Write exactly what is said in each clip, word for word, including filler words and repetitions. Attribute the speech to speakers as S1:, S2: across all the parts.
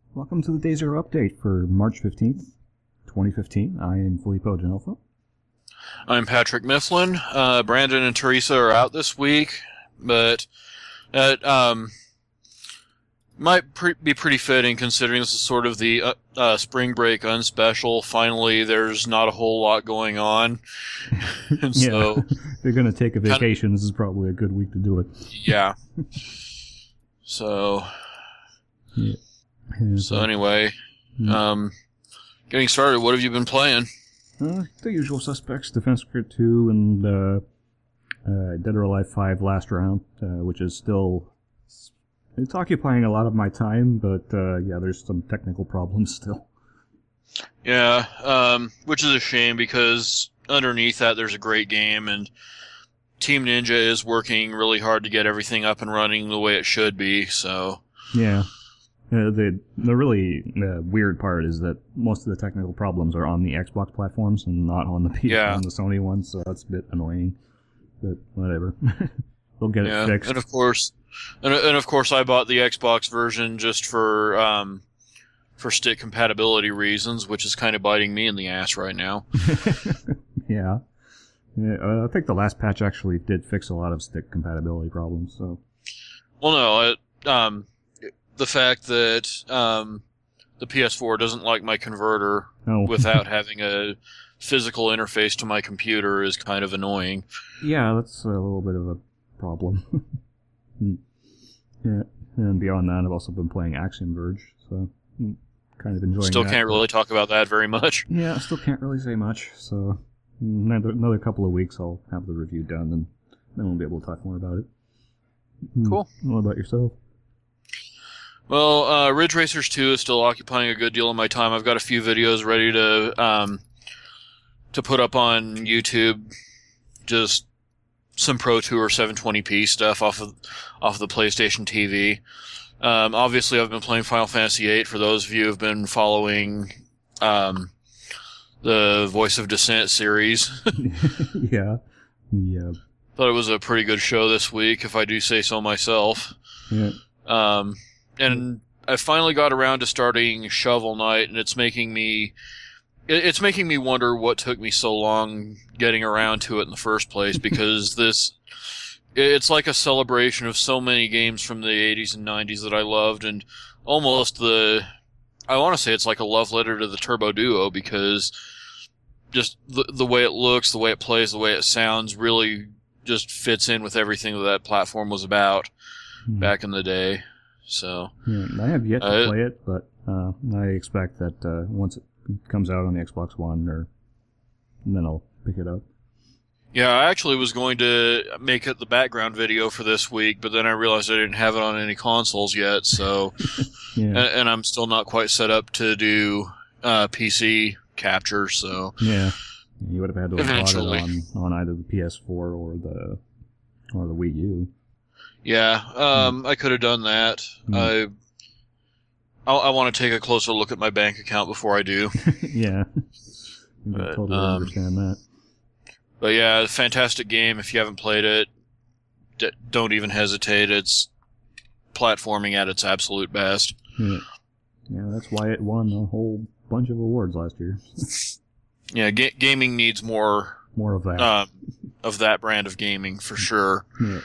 S1: Welcome to the Day Zero update for March fifteenth, twenty fifteen. I am Filippo Janelfo.
S2: I'm Patrick Mifflin. Uh, Brandon and Teresa are out this week, but it um, might pre- be pretty fitting considering this is sort of the uh, uh, spring break unspecial. Finally, there's not a whole lot going on. and
S1: yeah,
S2: so,
S1: if you're going to take a vacation, kinda, this is probably a good week to do it.
S2: Yeah. So,
S1: yeah.
S2: so anyway, um, getting started, what have you been playing?
S1: Uh, the usual suspects, Defense Grid two and uh, uh, Dead or Alive five Last Round, uh, which is still... It's occupying a lot of my time, but uh, yeah, there's some technical problems still.
S2: Yeah, um, which is a shame because underneath that there's a great game, and Team Ninja is working really hard to get everything up and running the way it should be, so...
S1: Yeah. Uh, the the really uh, weird part is that most of the technical problems are on the Xbox platforms and not on the P-
S2: yeah.
S1: on the Sony ones, so that's a bit annoying. But whatever, they'll get
S2: yeah.
S1: it fixed.
S2: And of course, and, and of course, I bought the Xbox version just for um, for stick compatibility reasons, which is kind of biting me in the ass right now.
S1: yeah, yeah. Uh, I think the last patch actually did fix a lot of stick compatibility problems. So,
S2: well, no, it, um. the fact that um, the P S four doesn't like my converter
S1: oh.
S2: without having a physical interface to my computer is kind of annoying.
S1: Yeah, that's a little bit of a problem. yeah, and beyond that, I've also been playing Axiom Verge, so kind of enjoying
S2: Still
S1: that.
S2: can't really talk about that very much.
S1: Yeah, I still can't really say much, so another, another couple of weeks I'll have the review done, and then we'll be able to talk more about it.
S2: Cool.
S1: What about yourself?
S2: Well, uh, Ridge Racers two is still occupying a good deal of my time. I've got a few videos ready to um, to put up on YouTube. Just some Pro Tour seven twenty p stuff off of off of the PlayStation T V. Um, obviously, I've been playing Final Fantasy eight. For those of you who have been following um, the Voice of Dissent series,
S1: yeah, yeah.
S2: Thought it was a pretty good show this week, if I do say so myself.
S1: Yeah.
S2: Um. And I finally got around to starting Shovel Knight, and it's making me it's making me wonder what took me so long getting around to it in the first place, because this it's like a celebration of so many games from the eighties and nineties that I loved, and almost the I want to say it's like a love letter to the Turbo Duo, because just the the way it looks, the way it plays, the way it sounds really just fits in with everything that that platform was about hmm. back in the day. So
S1: yeah, I have yet to
S2: uh,
S1: play it, but uh, I expect that uh, once it comes out on the Xbox One, or then I'll pick it up.
S2: Yeah, I actually was going to make it the background video for this week, but then I realized I didn't have it on any consoles yet. So,
S1: yeah.
S2: and, and I'm still not quite set up to do uh, P C capture. So
S1: yeah, you would have had to have
S2: eventually
S1: bought it on, on either the P S four or the or the Wii U.
S2: Yeah, um, mm. I could have done that. Mm. I, I, I want to take a closer look at my bank account before I do.
S1: yeah,
S2: but,
S1: I totally
S2: um,
S1: understand that.
S2: But yeah, fantastic game. If you haven't played it, d- don't even hesitate. It's platforming at its absolute best.
S1: Yeah, yeah, that's why it won a whole bunch of awards last year.
S2: yeah, ga- gaming needs more
S1: more of that
S2: um, of that brand of gaming for sure.
S1: Yeah.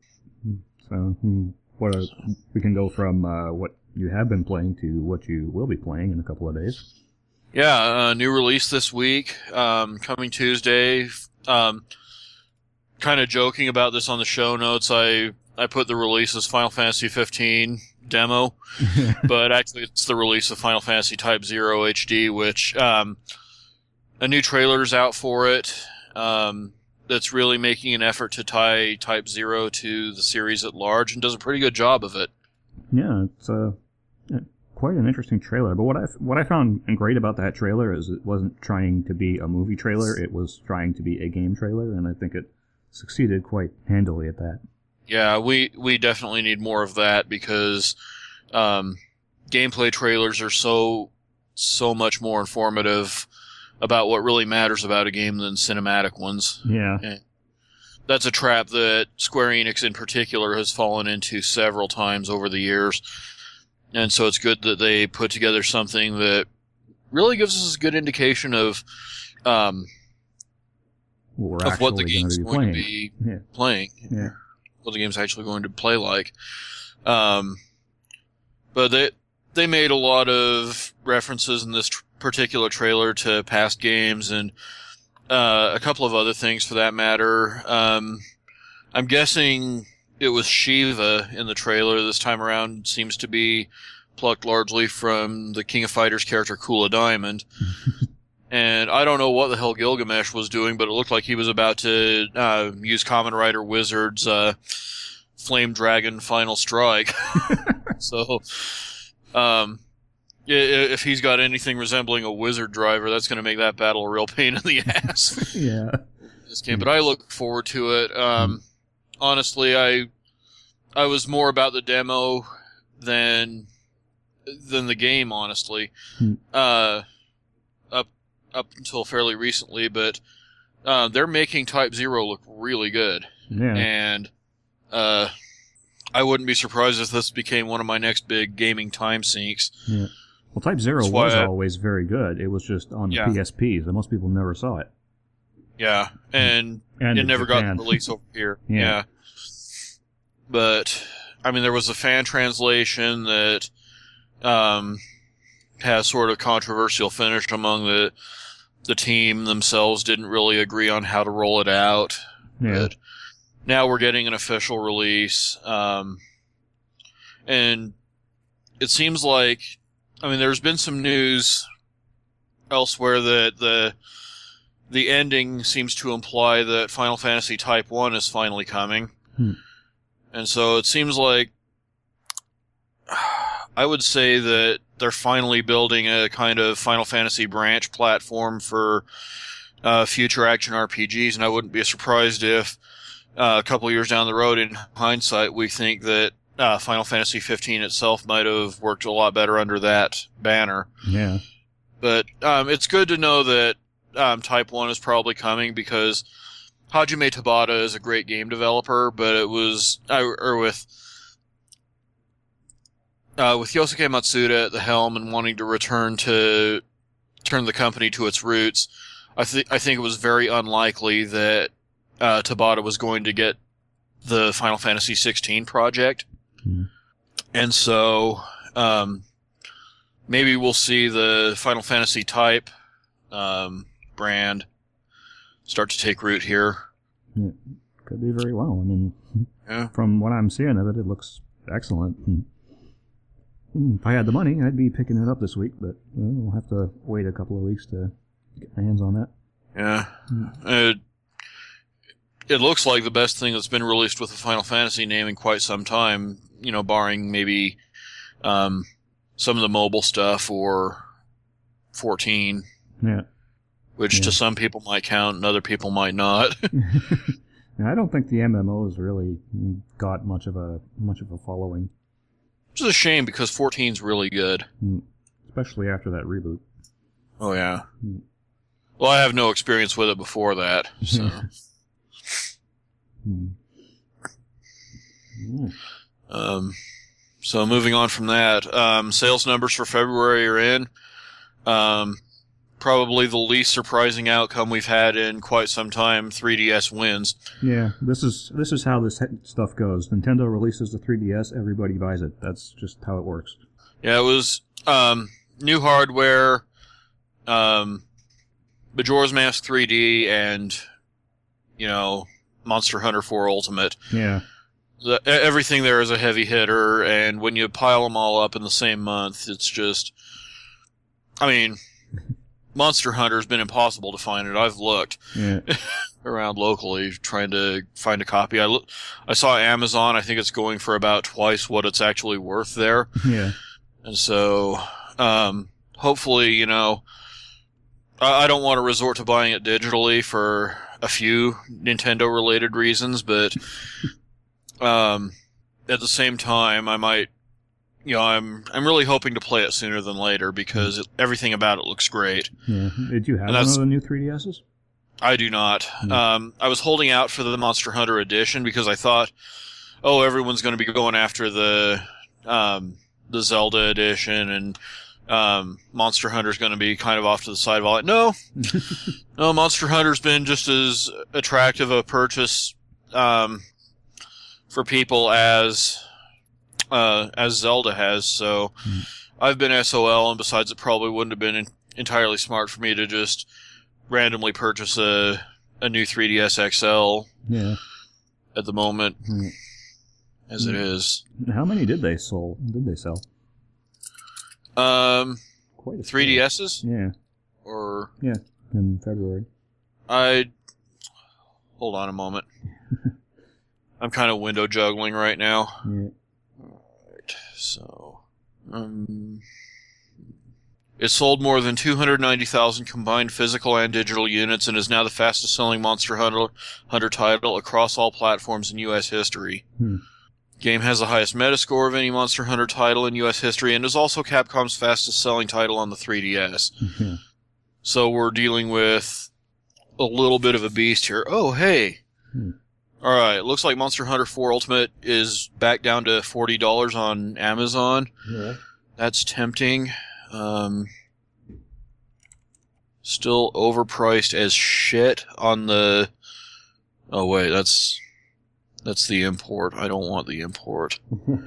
S1: So, what are, we can go from uh, what you have been playing to what you will be playing in a couple of days.
S2: Yeah, uh, new release this week, um, coming Tuesday. Um, kind of joking about this on the show notes. I I put the release as Final Fantasy fifteen demo, but actually it's the release of Final Fantasy Type Zero H D, which um, a new trailer's out for it. Um, that's really making an effort to tie Type Zero to the series at large, and does a pretty good job of it.
S1: Yeah, it's uh, quite an interesting trailer. But what I what I found great about that trailer is it wasn't trying to be a movie trailer; it was trying to be a game trailer, and I think it succeeded quite handily at that.
S2: Yeah, we we definitely need more of that, because um, gameplay trailers are so so much more informative about what really matters about a game than cinematic ones.
S1: Yeah.
S2: And that's a trap that Square Enix in particular has fallen into several times over the years. And so it's good that they put together something that really gives us a good indication of um,
S1: what we're
S2: of what the
S1: actually
S2: game's
S1: gonna
S2: going
S1: be
S2: to be
S1: Yeah.
S2: playing,
S1: Yeah.
S2: what the game's actually going to play like. Um, but they they made a lot of references in this tr- particular trailer to past games and uh, a couple of other things for that matter. Um, I'm guessing it was Shiva in the trailer this time around. Seems to be plucked largely from the King of Fighters character Kula Diamond. And I don't know what the hell Gilgamesh was doing, but it looked like he was about to uh, use Kamen Rider Wizard's uh, Flame Dragon Final Strike. So, um, i- if he's got anything resembling a wizard driver, that's going to make that battle a real pain in the ass.
S1: Yeah.
S2: This game, but I look forward to it. Um, honestly, I I was more about the demo than than the game. Honestly,
S1: Hmm.
S2: uh, up up until fairly recently, but uh, they're making Type Zero look really good,
S1: Yeah.
S2: and uh, I wouldn't be surprised if this became one of my next big gaming time sinks.
S1: Yeah. Well, Type Zero
S2: That's why
S1: was
S2: I-
S1: always very good. It was just on the
S2: Yeah.
S1: P S Ps, and most people never saw it.
S2: Yeah, and
S1: And
S2: it
S1: in
S2: never got
S1: Japan.
S2: the release over here.
S1: Yeah.
S2: Yeah. But, I mean, there was a fan translation that um, has sort of controversial finish among the the team themselves. Didn't really agree on how to roll it out.
S1: Yeah.
S2: But now we're getting an official release. Um, and it seems like, I mean, there's been some news elsewhere that the the ending seems to imply that Final Fantasy Type one is finally coming.
S1: Hmm.
S2: And so it seems like I would say that they're finally building a kind of Final Fantasy branch platform for uh, future action R P Gs, and I wouldn't be surprised if uh, a couple of years down the road, in hindsight, we think that uh, Final Fantasy fifteen itself might have worked a lot better under that banner.
S1: Yeah.
S2: But um, it's good to know that um, Type one is probably coming, because Hajime Tabata is a great game developer, but it was, uh, or with, uh, with Yosuke Matsuda at the helm and wanting to return to, turn the company to its roots, I think, I think it was very unlikely that, uh, Tabata was going to get the Final Fantasy sixteen project.
S1: Hmm.
S2: And so, um, maybe we'll see the Final Fantasy Type, um, brand start to take root here.
S1: Yeah. Could be very well. I mean,
S2: Yeah.
S1: from what I'm seeing of it, it looks excellent. And, mm, if I had the money, I'd be picking it up this week, but well, we'll have to wait a couple of weeks to get my hands on that.
S2: Yeah. It, it looks like the best thing that's been released with the Final Fantasy name in quite some time, you know, barring maybe um, some of the mobile stuff or fourteen,
S1: Yeah.
S2: which
S1: Yeah.
S2: to some people might count and other people might not.
S1: Yeah, I don't think the M M Os really got much of a much of a following,
S2: Which is a shame, because fourteen's really good.
S1: mm, especially after that reboot.
S2: Oh, yeah.
S1: Hmm.
S2: Well, I have no experience with it before that, so...
S1: Hmm. Yeah.
S2: Um, so moving on from that, um, sales numbers for February are in. Um, probably the least surprising outcome we've had in quite some time. three D S wins.
S1: Yeah, this is this is how this he- stuff goes. Nintendo releases the three D S, everybody buys it. That's just how it works.
S2: Yeah, it was um, new hardware, um, Majora's Mask three D, and you know, Monster Hunter four Ultimate.
S1: Yeah,
S2: The, e- everything there is a heavy hitter, and when you pile them all up in the same month, it's just, I mean, Monster Hunter's been impossible to find it. I've looked
S1: yeah,
S2: around locally trying to find a copy. I look, I saw Amazon. I think it's going for about twice what it's actually worth there,
S1: yeah,
S2: and so um, hopefully, you know, I, I don't want to resort to buying it digitally for a few Nintendo-related reasons, but um, at the same time, I might, you know, I'm I'm really hoping to play it sooner than later, because it, everything about it looks great.
S1: yeah. Did you have
S2: And
S1: one of
S2: that's-
S1: the new three D S's?
S2: I do not.
S1: Hmm.
S2: Um, I was holding out for the Monster Hunter edition because I thought, oh, everyone's going to be going after the um, the Zelda edition, and um, Monster Hunter's going to be kind of off to the side of all that. No, no, Monster Hunter's been just as attractive a purchase um, for people as uh, as Zelda has. So mm. I've been S O L, and besides, it probably wouldn't have been in- entirely smart for me to just randomly purchase a a new three D S X L.
S1: Yeah.
S2: At the moment, mm. as mm. it is.
S1: How many did they sell? Did they sell?
S2: Um,
S1: Quite a
S2: three D S's?
S1: Yeah.
S2: Or
S1: yeah, in February.
S2: I hold on a moment. I'm kind of window juggling right now.
S1: Yeah.
S2: Alright, so um it sold more than two hundred ninety thousand combined physical and digital units and is now the fastest selling Monster Hunter, Hunter title across all platforms in U S history.
S1: Hmm.
S2: Game has the highest Metascore of any Monster Hunter title in U S history and is also Capcom's fastest selling title on the three D S.
S1: Mm-hmm.
S2: So we're dealing with a little bit of a beast here. Oh, hey.
S1: Hmm.
S2: Alright, looks like Monster Hunter four Ultimate is back down to forty dollars on Amazon.
S1: Yeah.
S2: That's tempting. Um, still overpriced as shit on the... Oh, wait, that's... That's the import. I don't want the import.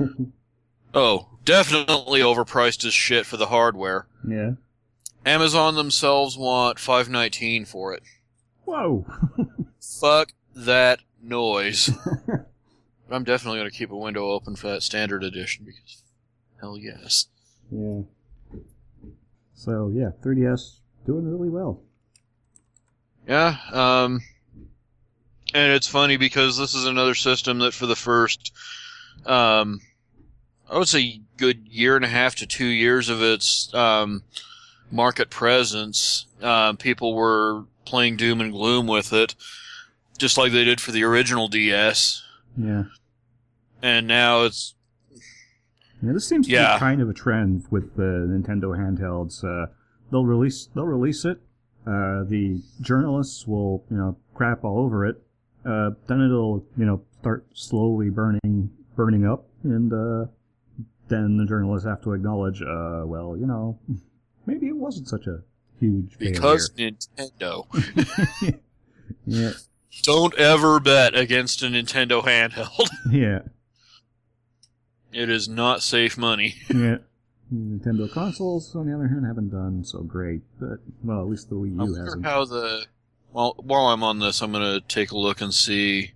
S2: Oh, definitely overpriced as shit for the hardware.
S1: Yeah.
S2: Amazon themselves want five nineteen for it.
S1: Whoa.
S2: Fuck that noise. But I'm definitely going to keep a window open for that standard edition because hell yes.
S1: Yeah. So, yeah, three D S doing really well.
S2: Yeah, um... and it's funny because this is another system that for the first, um, I would say good year and a half to two years of its um, market presence, uh, people were playing Doom and Gloom with it, just like they did for the original D S.
S1: Yeah.
S2: And now it's...
S1: Yeah, this seems to
S2: yeah.
S1: be kind of a trend with the Nintendo handhelds. Uh, they'll release they'll release it. Uh, the journalists will, you know, crap all over it. Uh, then it'll, you know, start slowly burning, burning up, and uh, then the journalists have to acknowledge, uh, well, you know, maybe it wasn't such a huge
S2: because
S1: failure.
S2: Nintendo.
S1: Yeah.
S2: Don't ever bet against a Nintendo handheld.
S1: Yeah.
S2: It is not safe money.
S1: Yeah. Nintendo consoles, on the other hand, haven't done so great, but, well, at least the Wii U
S2: I wonder
S1: hasn't.
S2: how the... Well, while I'm on this, I'm going to take a look and see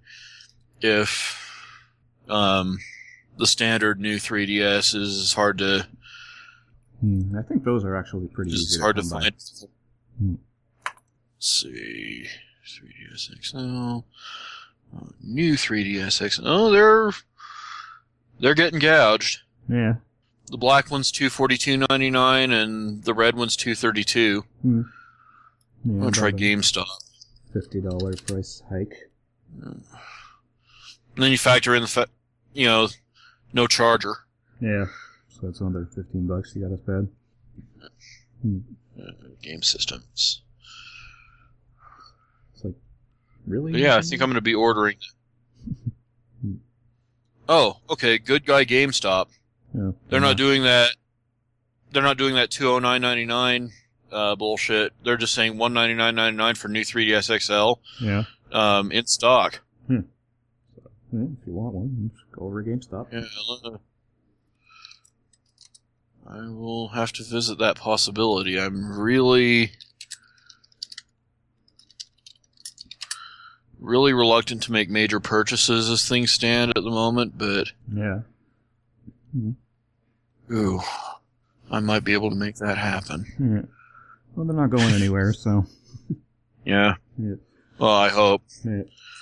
S2: if um, the standard new three D S is hard to...
S1: Hmm, I think those are actually pretty easy
S2: It's hard
S1: to
S2: to
S1: come
S2: find.
S1: by. Hmm.
S2: Let's see. three D S X L. Uh, new three D S X L. Oh, they're... They're getting gouged.
S1: Yeah.
S2: The black one's two forty-two ninety-nine and the red one's two thirty-two.
S1: Hmm. Yeah,
S2: I'm going to try
S1: about a
S2: GameStop.
S1: fifty dollars price hike.
S2: And then you factor in the fa- you know, no charger.
S1: Yeah. So that's another fifteen bucks you got to spend. Hmm.
S2: Uh, game systems.
S1: It's like, really?
S2: But yeah, I think I'm going to be ordering. Oh, okay. Good guy GameStop.
S1: Yeah.
S2: They're
S1: yeah.
S2: not doing that. They're not doing that two oh nine ninety-nine uh, bullshit. They're just saying one ninety-nine ninety-nine for new three D S X L.
S1: Yeah.
S2: Um, in stock.
S1: Hmm. So, yeah, if you want one, just go over to GameStop.
S2: Yeah. Uh, I will have to visit that possibility. I'm really, really reluctant to make major purchases as things stand at the moment, but
S1: Yeah. Hmm.
S2: ooh, I might be able to make that happen.
S1: Yeah. Well, they're not going anywhere, so.
S2: Yeah.
S1: Yeah.
S2: Well, I hope.
S1: Yeah.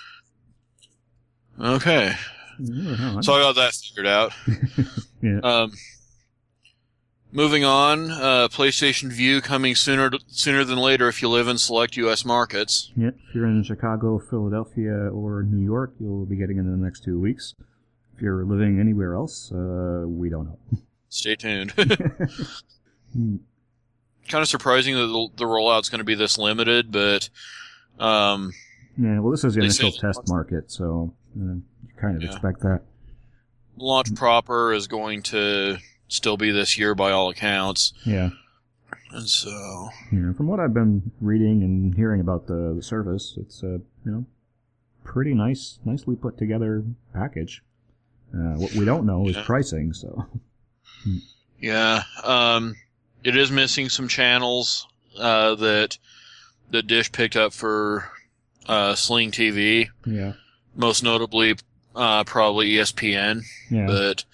S2: Okay.
S1: Yeah,
S2: So I got that figured out.
S1: Yeah.
S2: Um, moving on, uh, PlayStation Vue coming sooner sooner than later if you live in select U S markets.
S1: Yeah. If you're in Chicago, Philadelphia, or New York, you'll be getting it in the next two weeks. If you're living anywhere else, uh, we don't know.
S2: Stay tuned.
S1: Hmm.
S2: Kind of surprising that the, the rollout's going to be this limited, but um,
S1: Yeah, well, this is the
S2: They
S1: initial
S2: say-
S1: test market, so uh, you kind of
S2: Yeah.
S1: expect that.
S2: launch proper is going to still be this year by all accounts.
S1: Yeah.
S2: And so,
S1: yeah, from what I've been reading and hearing about the, the service, it's a you know pretty nice, nicely put together package. Uh, what we don't know is
S2: yeah.
S1: pricing. So.
S2: Yeah, um, it is missing some channels uh, that the Dish picked up for uh, Sling T V.
S1: Yeah.
S2: Most notably, uh, probably E S P N.
S1: Yeah.
S2: But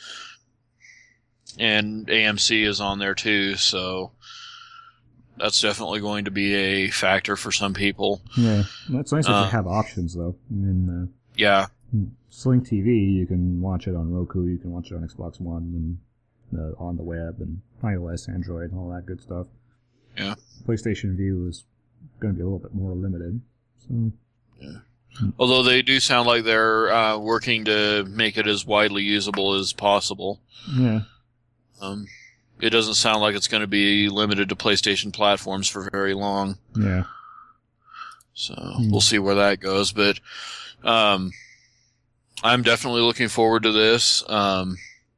S2: and A M C is on there too, so that's definitely going to be a factor for some people.
S1: Yeah, that's nice that
S2: uh,
S1: they have options though. I mean, uh,
S2: yeah,
S1: Sling T V, you can watch it on Roku, you can watch it on Xbox One, and uh, on the web, and iOS, Android, and all that good stuff.
S2: Yeah.
S1: PlayStation View is going to be a little bit more limited. So.
S2: Yeah. Although they do sound like they're uh, working to make it as widely usable as possible.
S1: Yeah.
S2: Um, it doesn't sound like it's going to be limited to PlayStation platforms for very long.
S1: Yeah.
S2: So mm. we'll see where that goes. But um, I'm definitely looking forward to this. Um,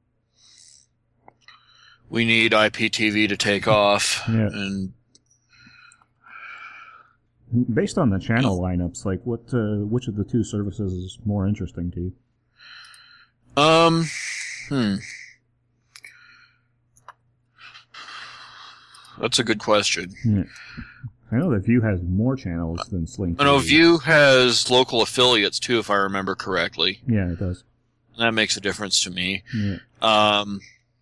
S2: we need I P T V to take off.
S1: Yeah.
S2: And
S1: based on the channel lineups, like what, uh, which of the two services is more interesting to you?
S2: Um, hmm. That's a good question.
S1: Yeah. I know that View has more channels than Sling T V.
S2: I know View has local affiliates too, if I remember correctly.
S1: Yeah, it does.
S2: That makes a difference to me.
S1: Yeah.
S2: Um,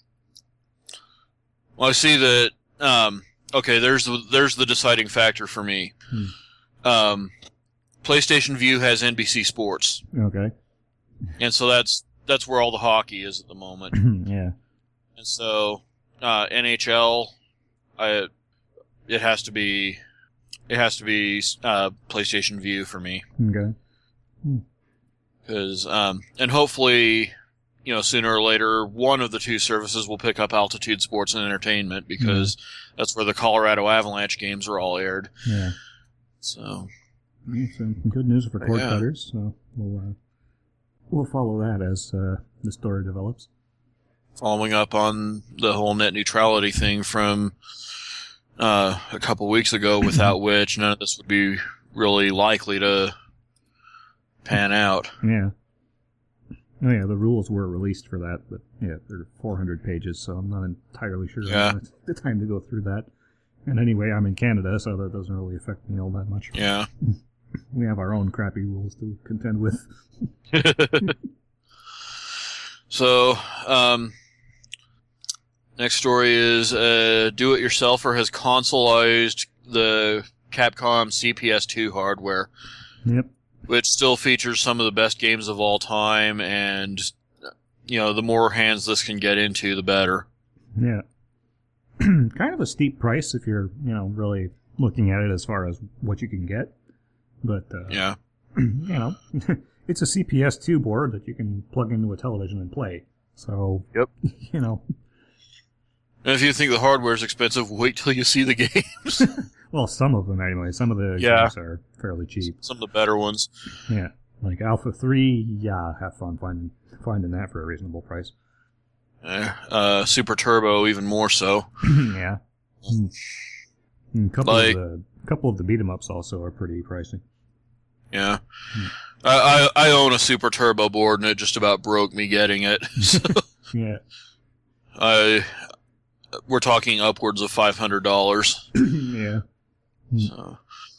S2: well, I see that. Um, okay, there's the, there's the deciding factor for me.
S1: Hmm.
S2: Um, PlayStation View has N B C Sports.
S1: Okay.
S2: And so that's that's where all the hockey is at the moment.
S1: Yeah.
S2: And so uh, N H L, I it has to be it has to be uh, PlayStation View for me.
S1: Okay.
S2: Because um, and hopefully, you know, sooner or later, one of the two services will pick up Altitude Sports and Entertainment because yeah. that's where the Colorado Avalanche games are all aired.
S1: Yeah.
S2: So,
S1: yeah, so good news for cord
S2: yeah.
S1: cutters. So we'll uh, we'll follow that as uh, the story develops.
S2: Following up on the whole net neutrality thing from uh, a couple weeks ago, without which none of this would be really likely to pan out.
S1: Yeah. Oh yeah, the rules were released for that, but yeah, they're four hundred pages, so I'm not entirely sure
S2: yeah.
S1: I the time to go through that. And anyway, I'm in Canada, so that doesn't really affect me all that much.
S2: Yeah.
S1: We have our own crappy rules to contend with.
S2: So, um, next story is uh, Do-It-Yourselfer has consoleized the Capcom C P S two hardware.
S1: Yep. Which
S2: still features some of the best games of all time, and, you know, the more hands this can get into, the better.
S1: Yeah. Kind of a steep price if you're, you know, really looking at it as far as what you can get. But, uh,
S2: yeah.
S1: you know, it's a C P S two board that you can plug into a television and play. So,
S2: yep.
S1: you know.
S2: And if you think the hardware's expensive, wait till you see the games.
S1: Well, some of them anyway. Some of the
S2: yeah.
S1: games are fairly cheap.
S2: Some of the better ones.
S1: Yeah. Like Alpha three, yeah, have fun finding, finding that for a reasonable price.
S2: Yeah. Uh, Super Turbo, even more so.
S1: Yeah. A couple, like, of the, couple of the beat-em-ups also are pretty pricey.
S2: Yeah. Hmm. I, I I own a Super Turbo board, and it just about broke me getting it. So
S1: yeah.
S2: I we're talking upwards of five hundred dollars.
S1: Yeah.
S2: So.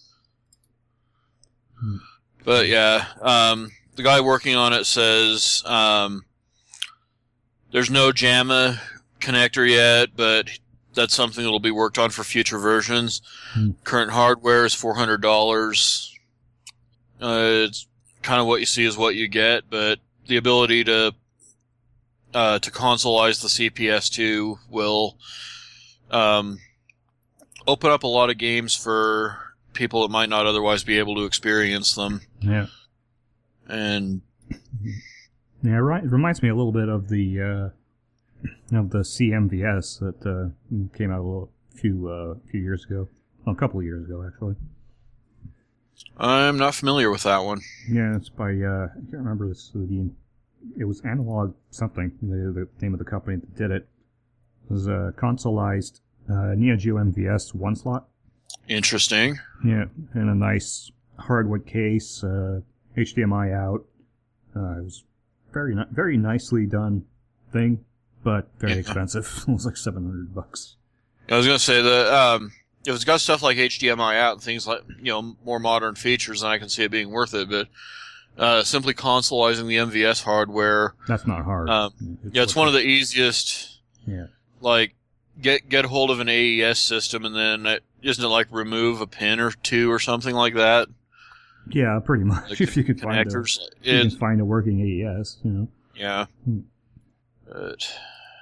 S2: But yeah, um, the guy working on it says um, there's no JAMA connector yet, but that's something that'll be worked on for future versions.
S1: Hmm.
S2: Current hardware is four hundred dollars. Uh, it's kind of what you see is what you get, but the ability to uh, to consoleize the C P S two will um, open up a lot of games for people that might not otherwise be able to experience them.
S1: Yeah.
S2: And
S1: yeah, right. It reminds me a little bit of the uh, of the C M V S that uh, came out a little, few uh, few years ago. Well, a couple of years ago, actually.
S2: I'm not familiar with that one.
S1: Yeah, it's by uh, I can't remember this. The it was Analog something. The, the name of the company that did it. was a consoleized uh, Neo Geo M V S one slot.
S2: Interesting.
S1: Yeah, and a nice hardwood case, uh, H D M I out. Uh, it was very ni- very nicely done thing, but very
S2: Yeah.
S1: expensive. It was like seven hundred bucks.
S2: I was going to say that um, if it's got stuff like H D M I out and things like, you know, more modern features, then I can see it being worth it. But uh, simply consoleizing the M V S hardware,
S1: That's not hard.
S2: um, yeah, it's one of the easiest.
S1: Yeah.
S2: Like, get get hold of an A E S system and then uh, isn't it like remove a pin or two or something like that?
S1: Yeah, pretty much.
S2: Like
S1: if you could find a,
S2: connectors.
S1: if you
S2: It,
S1: can find a working A E S, you know.
S2: yeah.
S1: Hmm.
S2: But,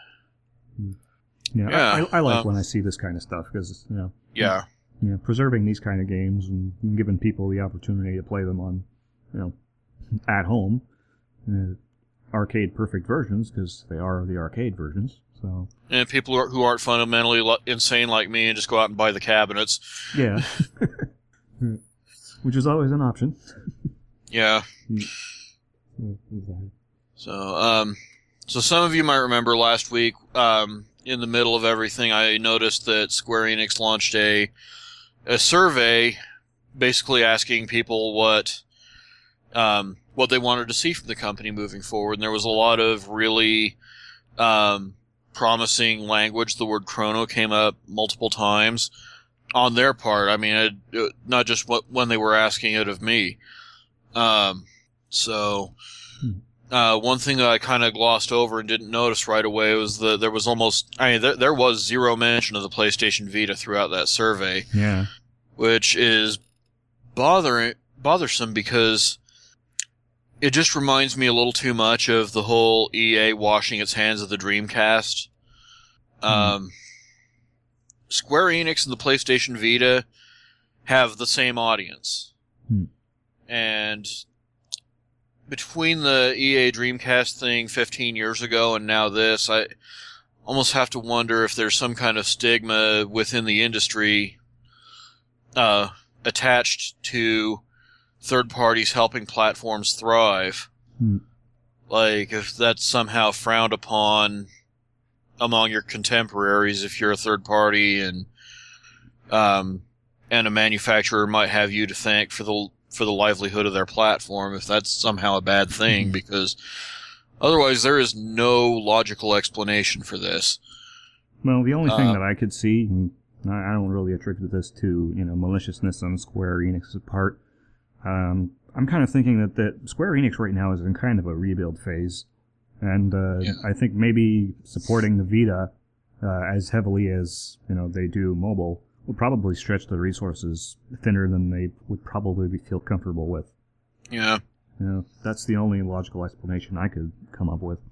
S1: Yeah,
S2: Yeah,
S1: I, I like
S2: um,
S1: when I see this kind of stuff because you know,
S2: yeah.
S1: you know, preserving these kind of games and giving people the opportunity to play them on, you know, at home, uh, arcade perfect versions because they are the arcade versions. So
S2: And people who, are, who aren't fundamentally lo- insane like me and just go out and buy the cabinets.
S1: yeah, which is always an option.
S2: Yeah. So, um, so some of you might remember last week, um, in the middle of everything, I noticed that Square Enix launched a a survey, basically asking people what um, what they wanted to see from the company moving forward. And there was a lot of really um, promising language. The word chrono came up multiple times on their part. I mean, it, it, not just what, when they were asking it of me. Um, so. Uh, one thing that I kind of glossed over and didn't notice right away was that there was almost, I mean, there, there was zero mention of the PlayStation Vita throughout that survey,
S1: Yeah,
S2: which is bothering, bothersome because it just reminds me a little too much of the whole E A washing its hands of the Dreamcast. Um, Square Enix and the PlayStation Vita have the same audience.
S1: Hmm.
S2: And between the E A Dreamcast thing fifteen years ago and now this, I almost have to wonder if there's some kind of stigma within the industry uh, attached to third parties helping platforms thrive.
S1: Hmm.
S2: Like, if that's somehow frowned upon among your contemporaries if you're a third party and um, and a manufacturer might have you to thank for the for the livelihood of their platform, if that's somehow a bad thing, because otherwise there is no logical explanation for this.
S1: well, the only thing
S2: Uh,
S1: that I could see, and I I don't really attribute this to you know maliciousness on Square Enix's part. Um, I'm kind of thinking that, that Square Enix right now is in kind of a rebuild phase, and uh,
S2: Yeah.
S1: I think maybe supporting the Vita uh, as heavily as you know they do mobile will probably stretch the resources thinner than they would probably be, feel comfortable with.
S2: Yeah.
S1: You know, that's the only logical explanation I could come up with.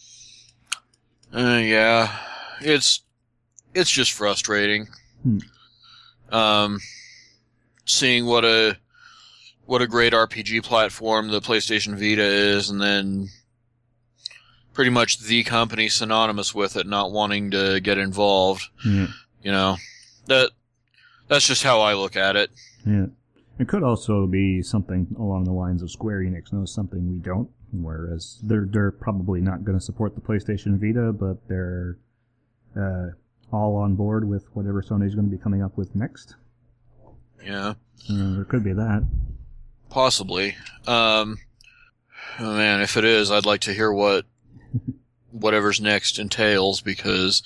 S2: Uh, yeah. It's, it's just frustrating.
S1: Hmm.
S2: Um, seeing what a, what a great R P G platform the PlayStation Vita is, and then pretty much the company synonymous with it not wanting to get involved.
S1: Yeah.
S2: You know, that, that's just how I look at it.
S1: Yeah. It could also be something along the lines of Square Enix knows something we don't, whereas they're they're probably not going to support the PlayStation Vita, but they're uh, all on board with whatever Sony's going to be coming up with next.
S2: Yeah.
S1: Uh, there could be that.
S2: Possibly. Um, oh man, if it is, I'd like to hear what whatever's next entails, because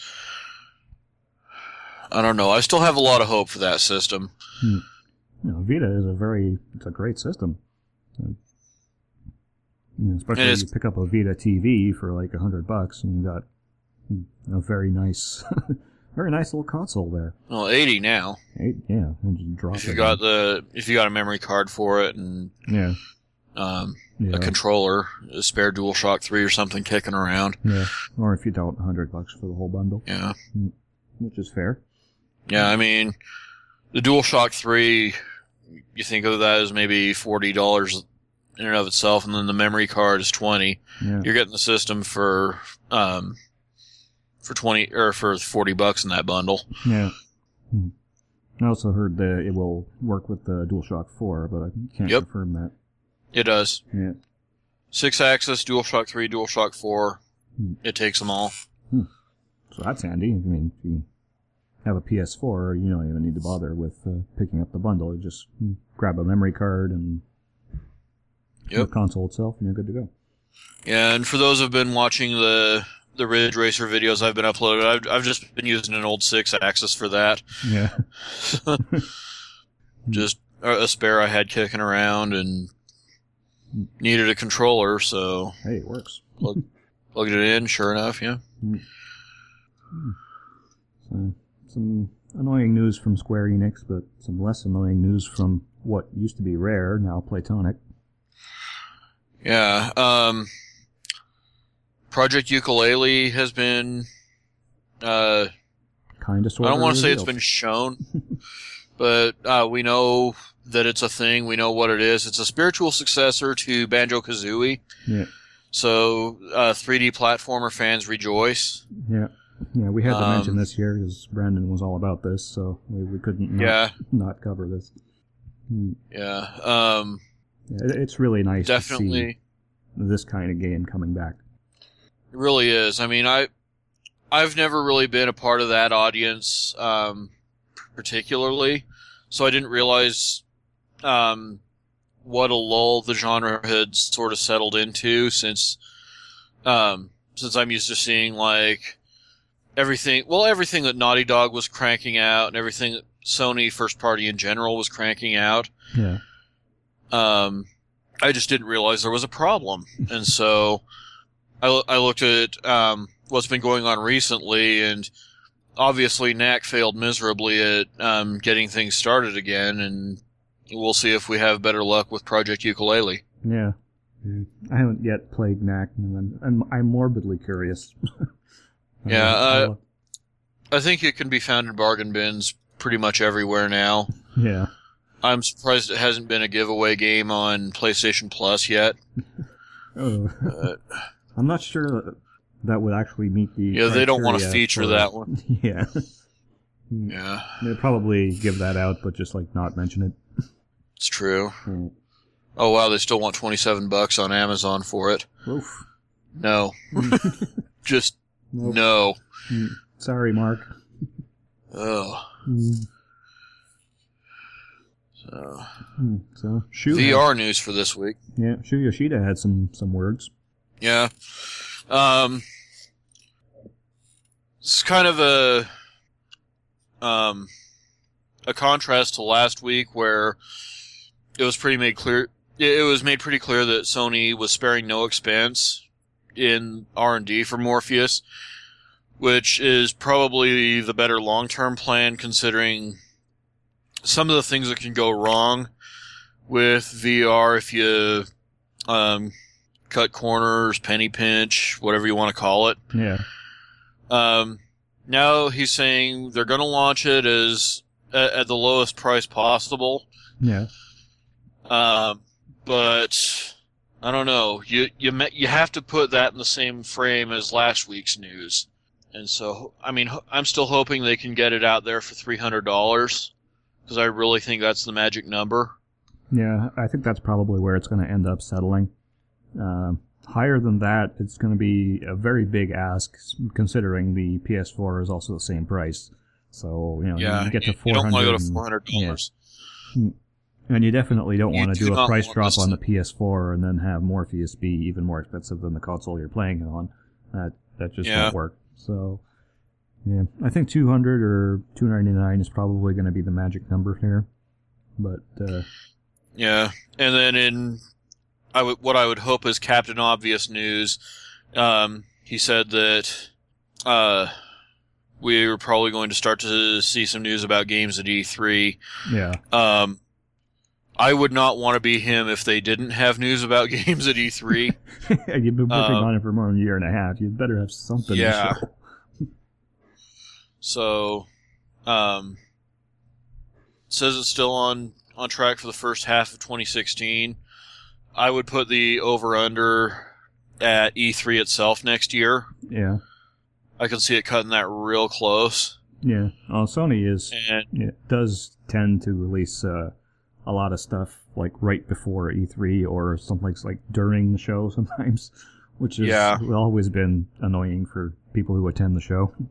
S2: I don't know. I still have a lot of hope for that system.
S1: Hmm. You know, Vita is a very it's a great system. Uh, you know, especially
S2: And
S1: if you
S2: it's-
S1: pick up a Vita T V for like a hundred bucks, and you got a very nice, very nice little console there.
S2: Well, eighty now.
S1: Eight, yeah, and just drop
S2: If
S1: it
S2: you
S1: in.
S2: got the if you got a memory card for it and
S1: yeah,
S2: um,
S1: yeah.
S2: a controller, a spare DualShock three or something kicking around.
S1: Yeah, or if you don't, a hundred bucks for the whole bundle,
S2: Yeah.
S1: which is fair.
S2: Yeah, I mean, the DualShock three, you think of that as maybe forty dollars in and of itself, and then the memory card is twenty.
S1: Yeah,
S2: You're getting the system for um for twenty or for forty bucks in that bundle.
S1: yeah. Hmm. I also heard that it will work with the DualShock four, but I can't
S2: Yep.
S1: confirm that.
S2: It does.
S1: Yeah,
S2: Six axis, DualShock three, DualShock four.
S1: Hmm.
S2: It takes them all.
S1: So that's handy. I mean, if you have a P S four, you don't even need to bother with uh, picking up the bundle. You just grab a memory card and
S2: yep.
S1: the console itself, and you're good to go.
S2: Yeah, and for those who've been watching the the Ridge Racer videos I've been uploading, I've I've just been using an old six axis for that.
S1: Yeah.
S2: Just a spare I had kicking around and needed a controller, so
S1: hey, it works.
S2: Plug, plugged it in. Sure enough, yeah.
S1: So, some annoying news from Square Enix, but some less annoying news from what used to be Rare, now Playtonic.
S2: Yeah. Um, Project Yooka-Laylee has been. Uh,
S1: kind of sort
S2: I
S1: of.
S2: don't want to say it's
S1: revealed.
S2: been shown, but uh, we know that it's a thing. We know what it is. It's a spiritual successor to Banjo-Kazooie.
S1: Yeah.
S2: So, uh, three D platformer fans rejoice.
S1: Yeah. Yeah, we had to
S2: um,
S1: mention this here because Brandon was all about this, so we, we couldn't not,
S2: Yeah.
S1: not cover this. Mm.
S2: Yeah. Um,
S1: Yeah, it- it's really nice to
S2: definitely.
S1: see this kind of game coming back.
S2: It really is. I mean, I, I've never really been a part of that audience, um, particularly, so I didn't realize, um, what a lull the genre had sort of settled into since, um, since I'm used to seeing, like, everything, well, everything that Naughty Dog was cranking out and everything that Sony first party in general was cranking out.
S1: Yeah.
S2: Um, I just didn't realize there was a problem. And so I, I looked at, um, what's been going on recently, and obviously Knack failed miserably at, um, getting things started again, and we'll see if we have better luck with Project Yooka-Laylee.
S1: Yeah. Yeah. I haven't yet played Knack, and I'm, I'm morbidly curious.
S2: Yeah, uh,
S1: I'll-
S2: I think it can be found in bargain bins pretty much everywhere now.
S1: yeah.
S2: I'm surprised it hasn't been a giveaway game on PlayStation Plus yet.
S1: Oh.
S2: But,
S1: I'm not sure that that would actually meet the.
S2: yeah, they don't want to
S1: criteria
S2: feature
S1: for-
S2: that one.
S1: Yeah.
S2: Yeah,
S1: They'd probably give that out, but just like not mention it.
S2: it's true.
S1: Hmm.
S2: Oh wow, they still want twenty-seven bucks on Amazon for it.
S1: Oof.
S2: No. Just
S1: Nope.
S2: no.
S1: Mm. Sorry, Mark.
S2: Ugh.
S1: Mm.
S2: So,
S1: Mm. So Shu
S2: V
S1: had-
S2: R news for this week.
S1: yeah, Shu Yoshida had some some words.
S2: Yeah. Um, it's kind of a um a contrast to last week where it was pretty made clear it was made pretty clear that Sony was sparing no expense in R and D for Morpheus, which is probably the better long-term plan considering some of the things that can go wrong with V R if you um, cut corners, penny pinch, whatever you want to call it.
S1: Yeah.
S2: Um, now he's saying they're going to launch it as at, at the lowest price possible.
S1: Yeah.
S2: Um, but I don't know. You you me- you have to put that in the same frame as last week's news, and so I mean ho- I'm still hoping they can get it out there for three hundred dollars because I really think that's the magic number.
S1: Yeah, I think that's probably where it's going to end up settling. Uh, higher than that, it's going to be a very big ask, considering the P S four is also the same price. So, you know,
S2: Yeah,
S1: you get to
S2: you,
S1: four
S2: you
S1: hundred.
S2: don't want to go to four hundred dollars.
S1: Yeah. And you definitely don't
S2: You
S1: want to
S2: do
S1: do a
S2: not
S1: price
S2: want
S1: drop
S2: this
S1: on
S2: to-
S1: the P S four and then have Morpheus be even more expensive than the console you're playing it on. That that just
S2: Yeah.
S1: won't work. So, yeah, I think two hundred or two ninety-nine is probably going to be the magic number here. But uh,
S2: Yeah, and then in I would what I would hope is Captain Obvious news. Um, he said that uh, we were probably going to start to see some news about games at E three.
S1: yeah,
S2: Um, I would not want to be him if they didn't have news about games at E three.
S1: you've been working
S2: Um,
S1: on it for more than a year and a half. You'd better have something
S2: Yeah.
S1: to show.
S2: So, um, says it's still on, on track for the first half of twenty sixteen. I would put the over-under at E three itself next year.
S1: Yeah,
S2: I can see it cutting that real close.
S1: yeah. Well, Sony is
S2: And
S1: yeah, does tend to release uh, a lot of stuff like right before E three or something like during the show sometimes, which has
S2: Yeah.
S1: always been annoying for people who attend the show.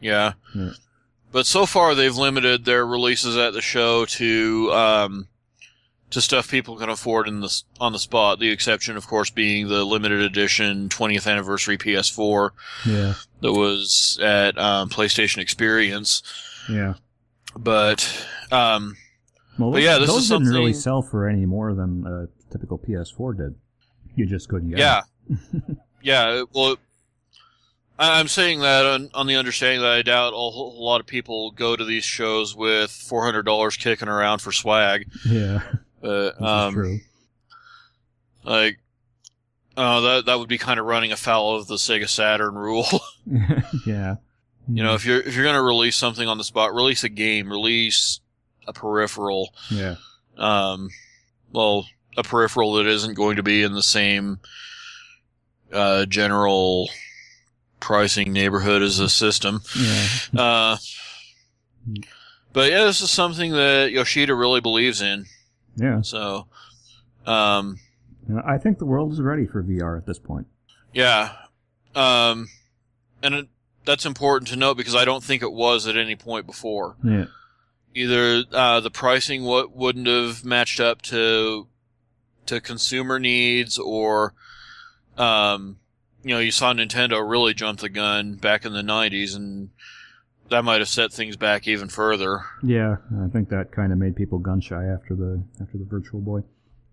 S2: Yeah.
S1: Yeah.
S2: But so far, they've limited their releases at the show to um, to stuff people can afford in the on the spot. The exception, of course, being the limited edition twentieth anniversary P S four
S1: Yeah.
S2: that was at um, PlayStation Experience.
S1: Yeah.
S2: But um,
S1: Well,
S2: but yeah, this
S1: those
S2: is
S1: didn't
S2: something.
S1: really sell for any more than a typical P S four did. You just couldn't get
S2: Yeah,
S1: it.
S2: yeah. Well, I- I'm saying that on, on the understanding that I doubt a whole a lot of people go to these shows with four hundred dollars kicking around for swag.
S1: Yeah.
S2: But
S1: This
S2: um,
S1: is true.
S2: like, uh, that that would be kind of running afoul of the Sega Saturn rule.
S1: Yeah.
S2: You know, if you're if you're going to release something on the spot, release a game, release a peripheral.
S1: Yeah.
S2: Um, well, a peripheral that isn't going to be in the same uh, general pricing neighborhood as a system.
S1: Yeah.
S2: Uh, but yeah, this is something that Yoshida really believes in.
S1: Yeah.
S2: So, um,
S1: You know, I think the world is ready for V R at this point.
S2: yeah, um, and it, that's important to note because I don't think it was at any point before.
S1: Yeah.
S2: Either uh, the pricing what wouldn't have matched up to to consumer needs, or um, you know, you saw Nintendo really jump the gun back in the nineties, and that might have set things back even further.
S1: Yeah, I think that kind of made people gun shy after the after the Virtual Boy.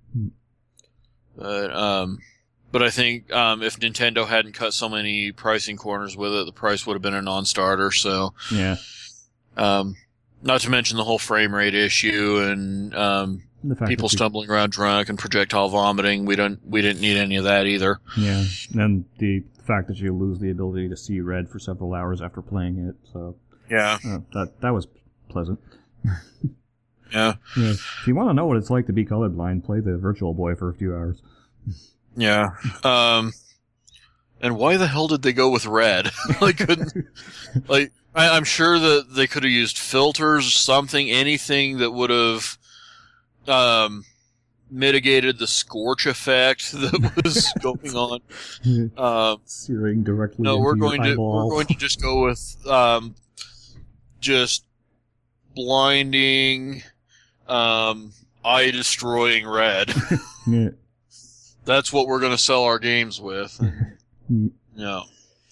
S2: But um, but I think um, if Nintendo hadn't cut so many pricing corners with it, the price would have been a non-starter. So
S1: Yeah.
S2: um, not to mention the whole frame rate issue and um,
S1: The fact
S2: people
S1: that you-
S2: stumbling around drunk and projectile vomiting. We don't we didn't need any of that either.
S1: Yeah, and the fact that you lose the ability to see red for several hours after playing it, so
S2: Yeah,
S1: uh, that that was pleasant.
S2: yeah,
S1: Yeah. If you want to know what it's like to be colorblind, play the Virtual Boy for a few hours.
S2: yeah. Um, and why the hell did they go with red? Like, couldn't like I, I'm sure that they could have used filters, something, anything that would have um, mitigated the scorch effect that was going on. Um,
S1: Searing directly
S2: no,
S1: into
S2: we're
S1: your
S2: going to
S1: eyeball.
S2: we're going to just go with um, just blinding, um, eye destroying red.
S1: Yeah.
S2: That's what we're going to sell our games with.
S1: Mm.
S2: Yeah.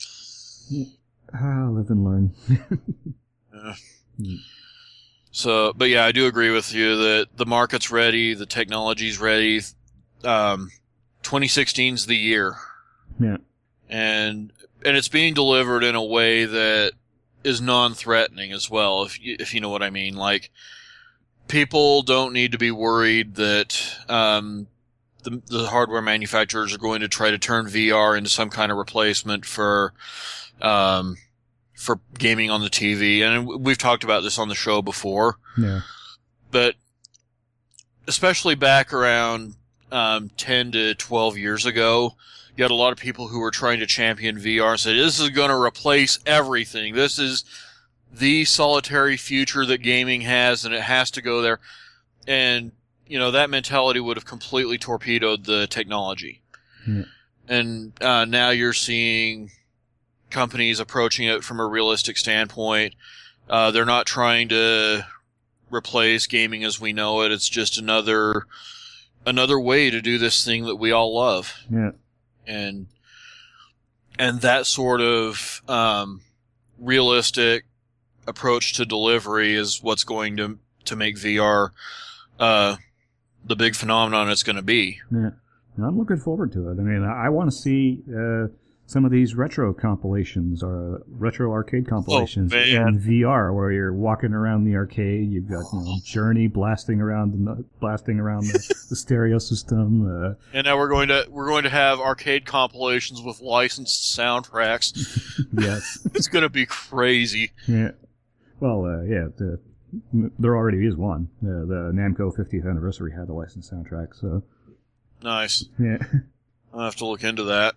S1: Ah, live and learn.
S2: Yeah.
S1: Mm.
S2: So, but yeah, I do agree with you that the market's ready, the technology's ready. Um, twenty sixteen's the year,
S1: Yeah.
S2: and and it's being delivered in a way that is non-threatening as well. If you, if you know what I mean, like people don't need to be worried that um, the the hardware manufacturers are going to try to turn V R into some kind of replacement for um, for gaming on the T V. And we've talked about this on the show before.
S1: Yeah.
S2: But especially back around um, ten to twelve years ago, you had a lot of people who were trying to champion V R and said, this is going to replace everything. This is the solitary future that gaming has, and it has to go there. And, you know, that mentality would have completely torpedoed the technology.
S1: Yeah.
S2: And uh, now you're seeing companies approaching it from a realistic standpoint. Uh, they're not trying to replace gaming as we know it. It's just another another way to do this thing that we all love.
S1: Yeah.
S2: And and that sort of um, realistic approach to delivery is what's going to to make V R uh, the big phenomenon it's going to be.
S1: Yeah. And I'm looking forward to it. I mean, I, I want to see uh, some of these retro compilations or uh, retro arcade compilations
S2: Oh, man.
S1: in V R, where you're walking around the arcade. You've got you know, Journey blasting around the blasting around the, the stereo system. Uh,
S2: And now we're going to we're going to have arcade compilations with licensed soundtracks.
S1: yes.
S2: It's going to be crazy.
S1: Yeah. Well, uh, yeah. The, there already is one. Uh, the Namco fiftieth anniversary had a licensed soundtrack. So
S2: Nice.
S1: yeah.
S2: I'll have to look into that.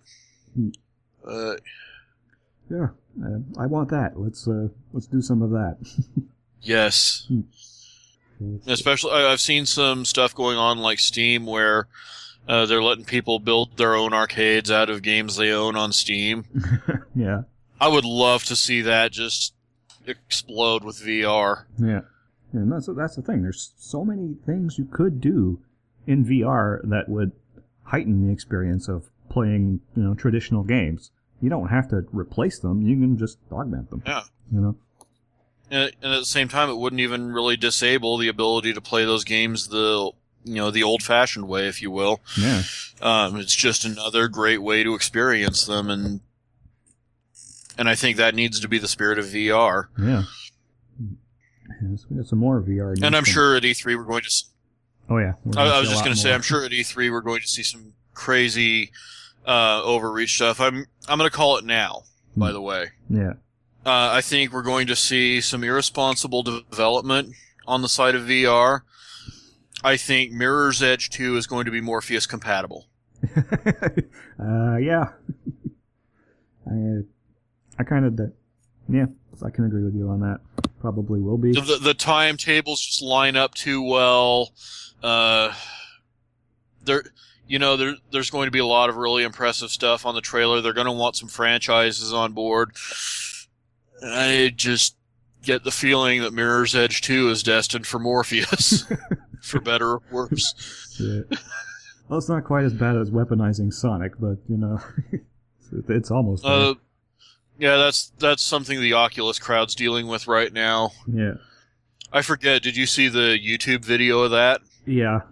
S2: Uh,
S1: Yeah. Uh, I want that. Let's uh, let's do some of that.
S2: yes. Especially, I- I've seen some stuff going on like Steam where uh, they're letting people build their own arcades out of games they own on Steam.
S1: yeah.
S2: I would love to see that just explode with V R.
S1: Yeah, and that's that's the thing. There's so many things you could do in V R that would heighten the experience of playing, you know, traditional games. You don't have to replace them. You can just augment them.
S2: Yeah.
S1: You know.
S2: And, and at the same time, it wouldn't even really disable the ability to play those games the you know the old-fashioned way, if you will.
S1: Yeah.
S2: Um, it's just another great way to experience them, and and I think that needs to be the spirit of V R.
S1: Yeah. Yes, we got some more V R.
S2: And I'm sure at E three we're going to. S-
S1: oh yeah.
S2: I, I was just going to say, I'm sure at E three we're going to see some crazy uh, overreach stuff. I'm I'm going to call it now. By
S1: Hmm.
S2: the way.
S1: Yeah.
S2: Uh, I think we're going to see some irresponsible development on the side of V R. I think Mirror's Edge two is going to be Morpheus compatible.
S1: uh, yeah. I, I kind of, yeah, I can agree with you on that. Probably will be.
S2: The, the, the timetables just line up too well. Uh, there, you know, there, there's going to be a lot of really impressive stuff on the trailer. They're going to want some franchises on board. I just get the feeling that Mirror's Edge two is destined for Morpheus, for better or worse.
S1: Yeah. Well, it's not quite as bad as weaponizing Sonic, but, you know, it's almost there.
S2: Uh, yeah, that's that's something the Oculus crowd's dealing with right now.
S1: Yeah.
S2: I forget, did you see the YouTube video of that?
S1: Yeah.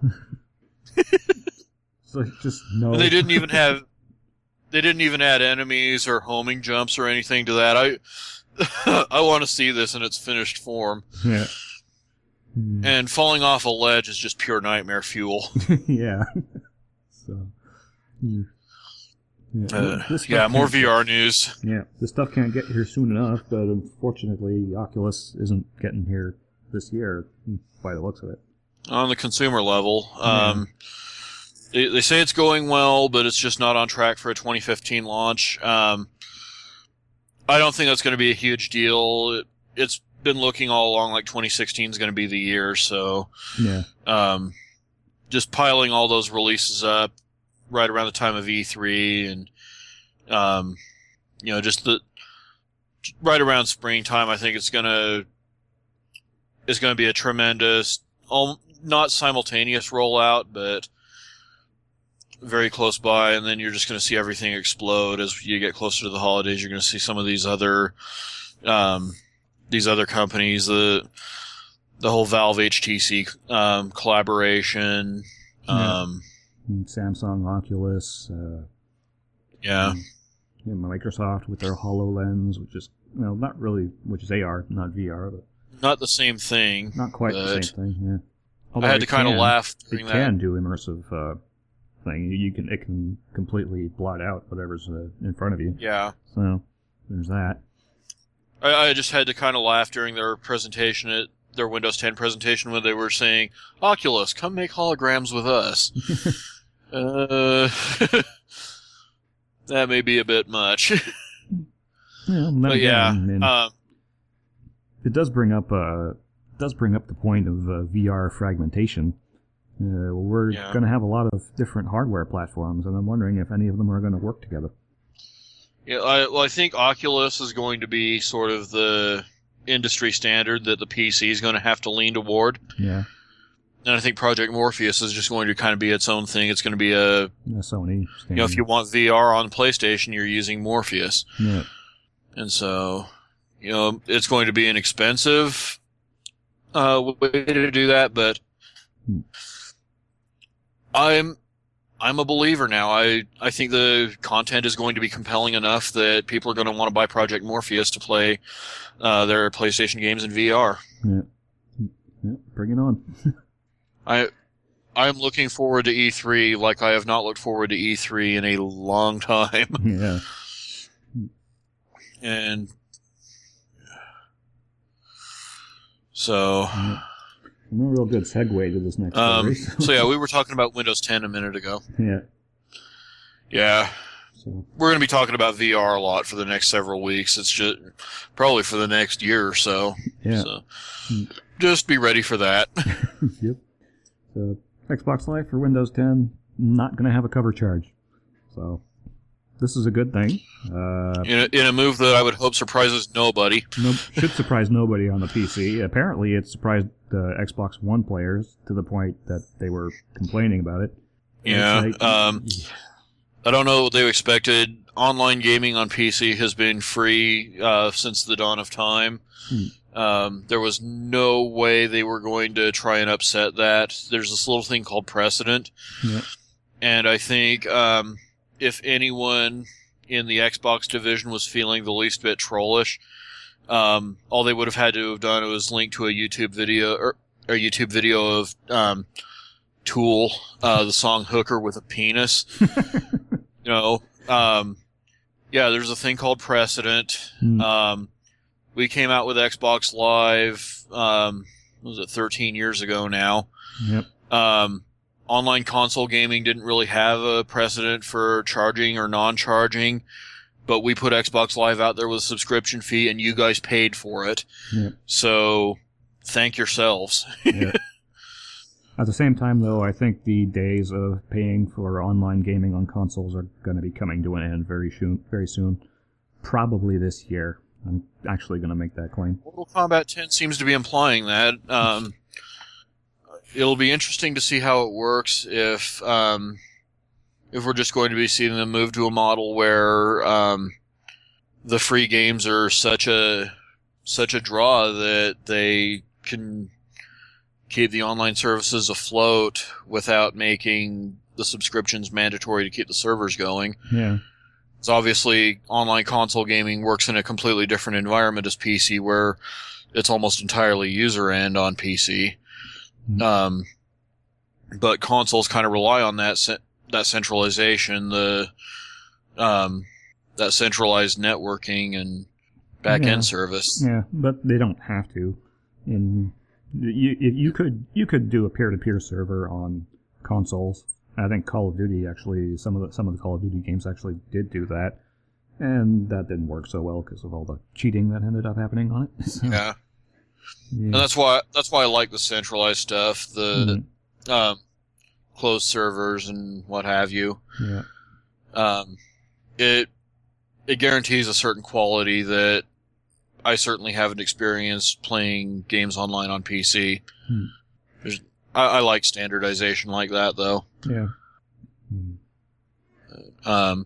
S1: So just no.
S2: They didn't even have they didn't even add enemies or homing jumps or anything to that. I I want to see this in its finished form.
S1: Yeah. Hmm.
S2: And falling off a ledge is just pure nightmare fuel.
S1: Yeah. So. hmm. Yeah,
S2: Uh,
S1: this stuff
S2: yeah, more
S1: can't-
S2: V R news.
S1: Yeah, this stuff can't get here soon enough, but unfortunately, Oculus isn't getting here this year, by the looks of it.
S2: On the consumer level, um, they, they say it's going well, but it's just not on track for a twenty fifteen launch. Um, I don't think that's going to be a huge deal. It, it's been looking all along like twenty sixteen is going to be the year, so
S1: Yeah.
S2: um, just piling all those releases up right around the time of E three, and um, you know, just the right around springtime, I think it's gonna it's gonna be a tremendous, um, not simultaneous rollout, but very close by, and then you're just gonna see everything explode as you get closer to the holidays. You're gonna see some of these other um, these other companies, the the whole Valve H T C um, collaboration.
S1: Yeah.
S2: Um,
S1: Samsung, Oculus, uh,
S2: yeah.
S1: yeah, Microsoft with their HoloLens, which is, well, not really, which is A R, not V R, but
S2: Not the same thing.
S1: not quite the
S2: but
S1: same thing, yeah.
S2: I
S1: Although
S2: had
S1: it
S2: to kind of
S1: can-
S2: laugh
S1: It
S2: during that.
S1: can do immersive uh, thing. You can It can completely blot out whatever's uh, in front of you.
S2: Yeah.
S1: So, there's that.
S2: I, I just had to kind of laugh during their presentation, at their Windows ten presentation, when they were saying, Oculus, come make holograms with us. uh, that may be a bit much.
S1: Yeah, and then
S2: but
S1: again,
S2: yeah.
S1: I mean,
S2: Um,
S1: it does bring up uh, it does bring up the point of uh, V R fragmentation. Uh, we're
S2: Yeah.
S1: going to have a lot of different hardware platforms, and I'm wondering if any of them are going to work together.
S2: yeah, I, well, I think Oculus is going to be sort of the industry standard that the P C is going to have to lean toward.
S1: Yeah,
S2: And I think Project Morpheus is just going to kind of be its own thing. It's going to be a,
S1: yeah Sony.
S2: you know, if you want V R on PlayStation, you're using Morpheus.
S1: yeah,
S2: And so, you know, it's going to be an expensive uh, way to do that, but
S1: Hmm.
S2: I'm I'm a believer now. I, I think the content is going to be compelling enough that people are going to want to buy Project Morpheus to play uh, their PlayStation games in V R.
S1: yeah, yeah, bring it on.
S2: I I'm looking forward to E three like I have not looked forward to E three in a long time.
S1: Yeah,
S2: And so,
S1: yeah. No real good segue to this next
S2: um,
S1: story.
S2: so yeah, we were talking about Windows ten a minute ago.
S1: yeah,
S2: Yeah,
S1: so
S2: we're going to be talking about V R a lot for the next several weeks. It's just probably for the next year or so.
S1: yeah,
S2: So just be ready for that.
S1: yep. So Xbox Live for Windows ten not going to have a cover charge. So this is a good thing. Uh,
S2: in, a, in a move that I would hope surprises nobody.
S1: No, should surprise nobody on the P C. Apparently, it surprised the Xbox One players to the point that they were complaining about it.
S2: Yeah.
S1: Like,
S2: um, I don't know what they expected. Online gaming on P C has been free uh, since the dawn of time.
S1: Hmm.
S2: Um, there was no way they were going to try and upset that. There's this little thing called precedent.
S1: Yeah.
S2: And I think um, if anyone in the Xbox division was feeling the least bit trollish, um, all they would have had to have done was link to a YouTube video or a YouTube video of um, Tool, uh, the song "Hooker with a Penis." you know, um, yeah. There's a thing called precedent.
S1: Hmm.
S2: Um, we came out with Xbox Live. Um, what was it thirteen years ago now?
S1: Yep.
S2: Um, online console gaming didn't really have a precedent for charging or non-charging, but we put Xbox Live out there with a subscription fee, and you guys paid for it.
S1: Yep.
S2: So, thank yourselves.
S1: Yep. At the same time, though, I think the days of paying for online gaming on consoles are going to be coming to an end very soon. Very soon, probably this year. I'm actually going to make that claim.
S2: Mortal Kombat ten seems to be implying that. Um, it'll be interesting to see how it works if um, if we're just going to be seeing them move to a model where um, the free games are such a such a draw that they can keep the online services afloat without making the subscriptions mandatory to keep the servers going.
S1: Yeah.
S2: It's obviously online console gaming works in a completely different environment as P C, where it's almost entirely user end on P C.
S1: Mm-hmm.
S2: Um, but consoles kind of rely on that ce- that centralization, the um, that centralized networking and back end
S1: yeah.
S2: service.
S1: Yeah, but they don't have to. In you, you could you could do a peer-to-peer server on consoles. I think Call of Duty actually, some of the some of the Call of Duty games actually did do that, and that didn't work so well because of all the cheating that ended up happening on it. So,
S2: Yeah.
S1: yeah,
S2: And that's why that's why I like the centralized stuff, the
S1: Mhm.
S2: um, closed servers and what have you.
S1: yeah,
S2: Um, it it guarantees a certain quality that I certainly haven't experienced playing games online on P C.
S1: Hmm.
S2: There's, I, I like standardization like that, though.
S1: yeah. Mhm.
S2: Um,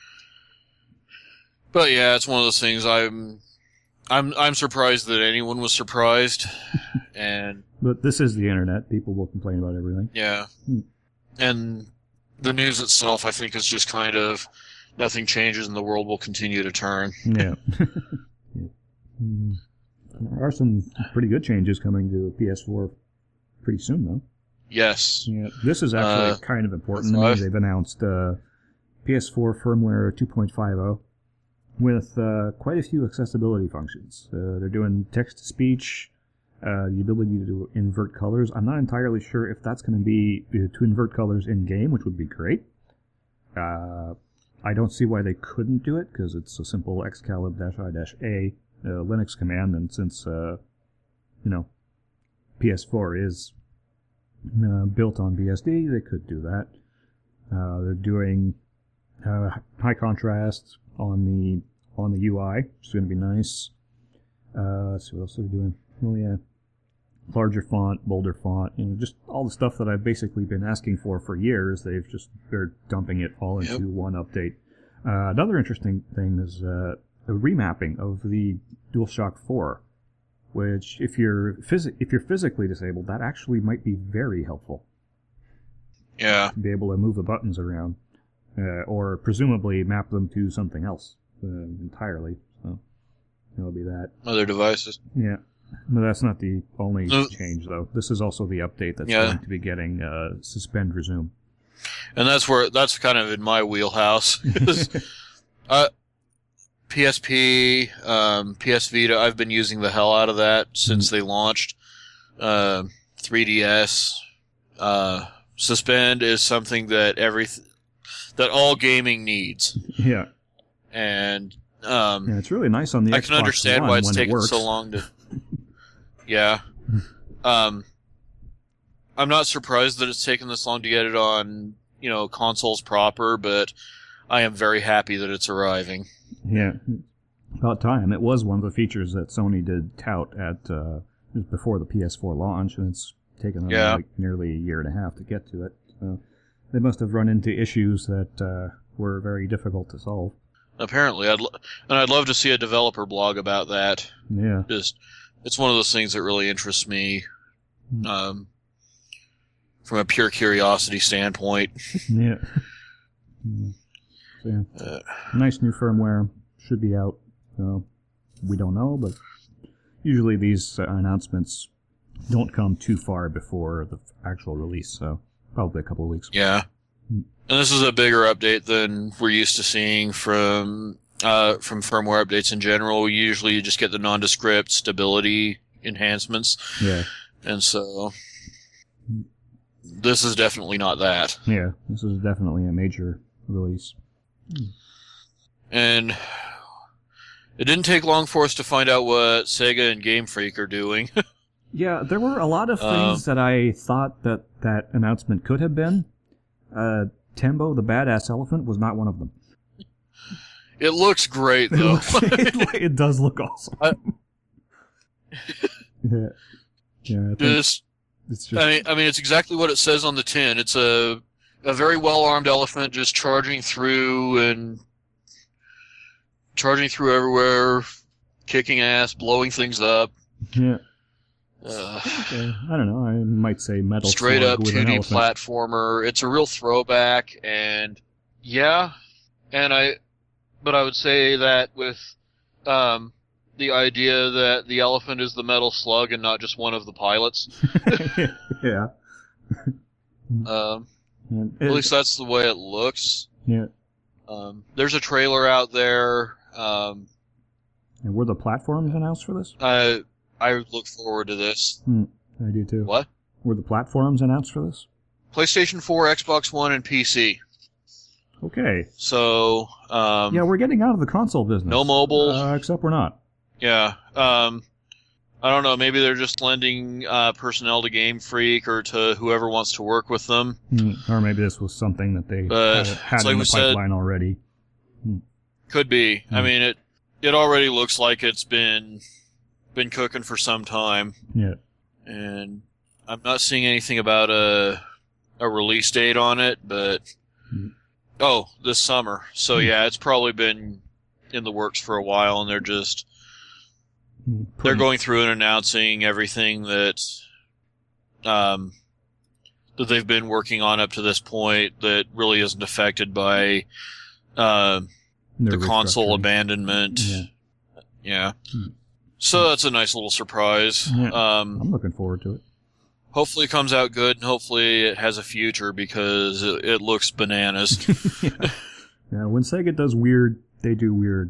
S2: but yeah, it's one of those things. I'm I'm I'm surprised that anyone was surprised, and
S1: But this is the internet. People will complain about everything.
S2: yeah,
S1: Hmm.
S2: and the news itself, I think, is just kind of nothing changes and the world will continue to turn.
S1: Yeah. Yeah. Mm. There are some pretty good changes coming to P S four pretty soon, though.
S2: Yes.
S1: Yeah, this is actually
S2: Uh,
S1: kind of important to me.
S2: five.
S1: They've announced uh, P S four firmware two point five with uh, quite a few accessibility functions. Uh, they're doing text-to-speech, uh, the ability to invert colors. I'm not entirely sure if that's going to be uh, to invert colors in-game, which would be great. Uh, I don't see why they couldn't do it, because it's a simple excalib-i-a uh, Linux command, and since, uh, you know, P S four is uh, built on B S D, they could do that. Uh, they're doing uh, high contrast on the on the U I, which is going to be nice. Uh, let's see what else they're doing. Oh yeah, larger font, bolder font, you know, just all the stuff that I've basically been asking for for years. They've just they're dumping it all into
S2: Yep.
S1: one update. Uh, another interesting thing is uh, a remapping of the DualShock four, which if you're phys- if you're physically disabled, that actually might be very helpful.
S2: Yeah.
S1: To be able to move the buttons around, uh, or presumably map them to something else uh, entirely. So it'll be that.
S2: Other devices.
S1: Yeah, but that's not the only
S2: No.
S1: change, though. This is also the update that's
S2: Yeah.
S1: going to be getting uh, suspend resume.
S2: And that's where that's kind of in my wheelhouse. 'Cause, uh, P S P, um, P S Vita, I've been using the hell out of that since they launched. Uh, three D S, uh, suspend is something that every that all gaming needs,
S1: Yeah,
S2: and um,
S1: yeah, it's really nice on the
S2: I
S1: Xbox
S2: can understand
S1: One
S2: why it's
S1: when it
S2: taken
S1: works.
S2: so long to. Yeah. Um, I'm not surprised that it's taken this long to get it on, you know, consoles proper, but I am very happy that it's arriving.
S1: Yeah, about time. It was one of the features that Sony did tout at uh, just before the P S four launch, and it's taken them
S2: Yeah.
S1: like nearly a year and a half to get to it. So they must have run into issues that uh, were very difficult to solve.
S2: Apparently, I'd lo- and I'd love to see a developer blog about that.
S1: Yeah.
S2: Just, it's one of those things that really interests me, um, from a pure curiosity standpoint.
S1: Yeah. Mm. So, yeah.
S2: Uh,
S1: Nice new firmware. Should be out. Uh, we don't know, but usually these uh, announcements don't come too far before the actual release, so probably a couple of weeks.
S2: yeah.
S1: Hmm.
S2: And this is a bigger update than we're used to seeing from uh, from firmware updates in general. Usually you just get the nondescript stability enhancements.
S1: Yeah.
S2: And so this is definitely not that.
S1: Yeah, this is definitely a major release.
S2: And it didn't take long for us to find out what Sega and Game Freak are doing.
S1: Yeah, there were a lot of things
S2: Um,
S1: that I thought that that announcement could have been. Uh, Tembo, the badass elephant, was not one of them.
S2: It looks great,
S1: It,
S2: though.
S1: looks, it, it does look awesome.
S2: I-
S1: yeah, yeah. I think
S2: Just,
S1: it's just
S2: I mean, I mean, it's exactly what it says on the tin. It's a a very well-armed elephant just charging through and charging through everywhere, kicking ass, blowing things up.
S1: yeah.
S2: Uh,
S1: Okay. I don't know. I might say metal
S2: straight
S1: slug
S2: up
S1: with
S2: two
S1: an
S2: D
S1: elephant.
S2: platformer. It's a real throwback, and yeah, and I, but I would say that with um, the idea that the elephant is the metal slug and not just one of the pilots.
S1: Yeah.
S2: Um,
S1: And
S2: at
S1: it-
S2: least that's the way it looks.
S1: yeah.
S2: Um, there's a trailer out there. Um,
S1: And were the platforms announced for this?
S2: I I look forward to this.
S1: I do too.
S2: What?
S1: Were the platforms announced for this?
S2: PlayStation four, Xbox One, and P C.
S1: Okay.
S2: So um,
S1: Yeah, we're getting out of the console business.
S2: no mobile.
S1: Uh, except we're not.
S2: Yeah. Um, I don't know. Maybe they're just lending uh, personnel to Game Freak or to whoever wants to work with them.
S1: Hmm. Or maybe this was something that they
S2: But,
S1: had, had
S2: it's like
S1: in
S2: we
S1: the
S2: said-
S1: pipeline already.
S2: Could be. I
S1: Hmm.
S2: mean, it it already looks like it's been been cooking for some time,
S1: Yeah.
S2: and I'm not seeing anything about a a release date on it. But
S1: Hmm.
S2: oh, this summer. So
S1: Hmm.
S2: yeah, it's probably been in the works for a while, and they're just
S1: Hmm.
S2: they're
S1: Pretty-
S2: going through and announcing everything that um, that they've been working on up to this point that really isn't affected by uh,
S1: they're
S2: the console
S1: restructuring.
S2: abandonment.
S1: Yeah.
S2: Yeah.
S1: Hmm.
S2: So that's a nice little surprise.
S1: Yeah.
S2: Um,
S1: I'm looking forward to it.
S2: hopefully it comes out good, and hopefully it has a future because it, it looks bananas.
S1: yeah. Yeah, when Sega does weird, they do weird.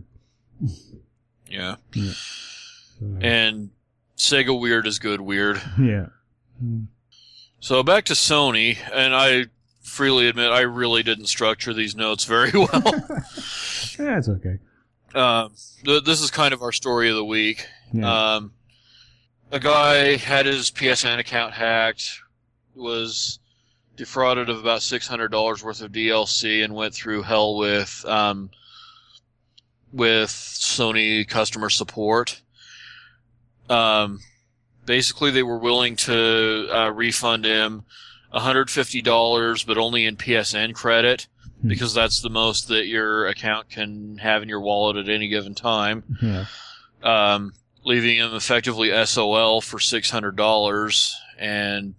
S2: Yeah.
S1: Yeah. So,
S2: And Sega weird is good weird.
S1: yeah. Hmm.
S2: So back to Sony, and I freely admit I really didn't structure these notes very well.
S1: Yeah, it's okay.
S2: uh, th- this is kind of our story of the week.
S1: Yeah.
S2: Um, a guy had his P S N account hacked, was defrauded of about six hundred dollars worth of D L C, and went through hell with um, with Sony customer support. Um, basically, they were willing to uh, refund him one hundred fifty dollars, but only in P S N credit,
S1: Hmm.
S2: because that's the most that your account can have in your wallet at any given time.
S1: yeah.
S2: Um, leaving him effectively S O L for six hundred dollars, and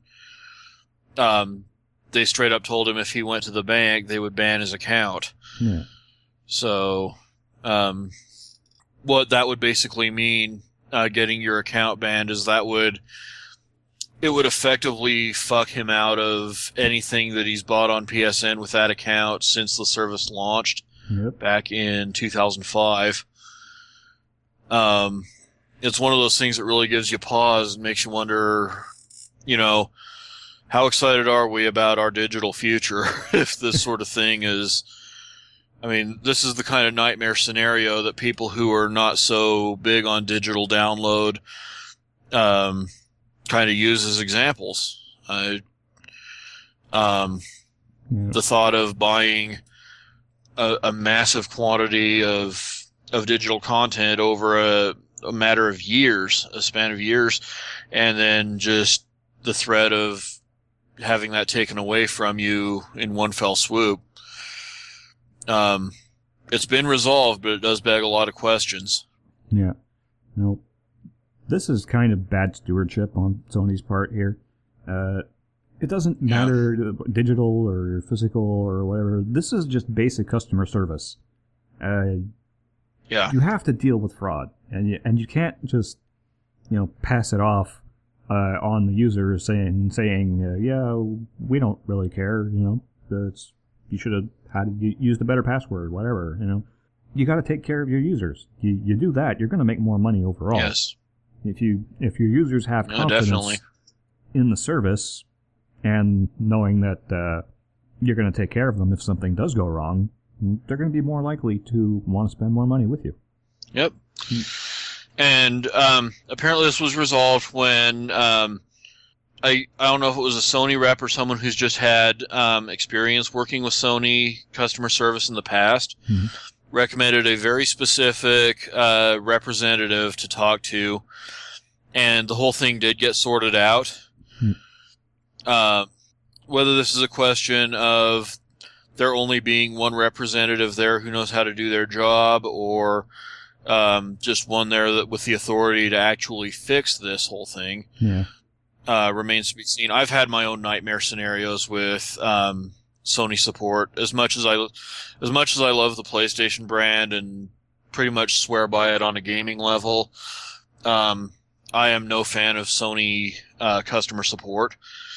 S2: um, they straight up told him if he went to the bank, they would ban his account.
S1: Yeah.
S2: So, um, what that would basically mean, uh, getting your account banned, is that would it would effectively fuck him out of anything that he's bought on P S N with that account since the service launched
S1: Yep.
S2: back in two thousand five. Um, it's one of those things that really gives you pause and makes you wonder, you know, how excited are we about our digital future if this sort of thing is. I mean, this is the kind of nightmare scenario that people who are not so big on digital download um, kind of use as examples. I, um,
S1: Yeah.
S2: the thought of buying a, a massive quantity of of digital content over a, a matter of years, a span of years, and then just the threat of having that taken away from you in one fell swoop. Um, it's been resolved, but it does beg a lot of questions.
S1: Yeah. No, this is kind of bad stewardship on Sony's part here. Uh, it doesn't matter yeah. digital or physical or whatever. This is just basic customer service. Uh,
S2: yeah.
S1: You have to deal with fraud, and you, and you can't just, you know, pass it off uh, on the user saying saying uh, yeah, we don't really care. You know, it's you should have had used a better password, whatever. You know, you got to take care of your users. You you do that, you're going to make more money overall.
S2: Yes.
S1: If you if your users have
S2: no,
S1: confidence
S2: definitely.
S1: in the service and knowing that uh, you're going to take care of them if something does go wrong, they're going to be more likely to want to spend more money with you.
S2: Yep. And um, apparently this was resolved when um, I I don't know if it was a Sony rep or someone who's just had um, experience working with Sony customer service in the past.
S1: Mm-hmm.
S2: Recommended a very specific uh, representative to talk to, and the whole thing did get sorted out.
S1: Hmm.
S2: Uh, whether this is a question of there only being one representative there who knows how to do their job, or um, just one there that with the authority to actually fix this whole thing,
S1: yeah.
S2: uh, remains to be seen. I've had my own nightmare scenarios with um, Sony support. As much as I, as much as I love the PlayStation brand and pretty much swear by it on a gaming level, um, I am no fan of Sony uh, customer support.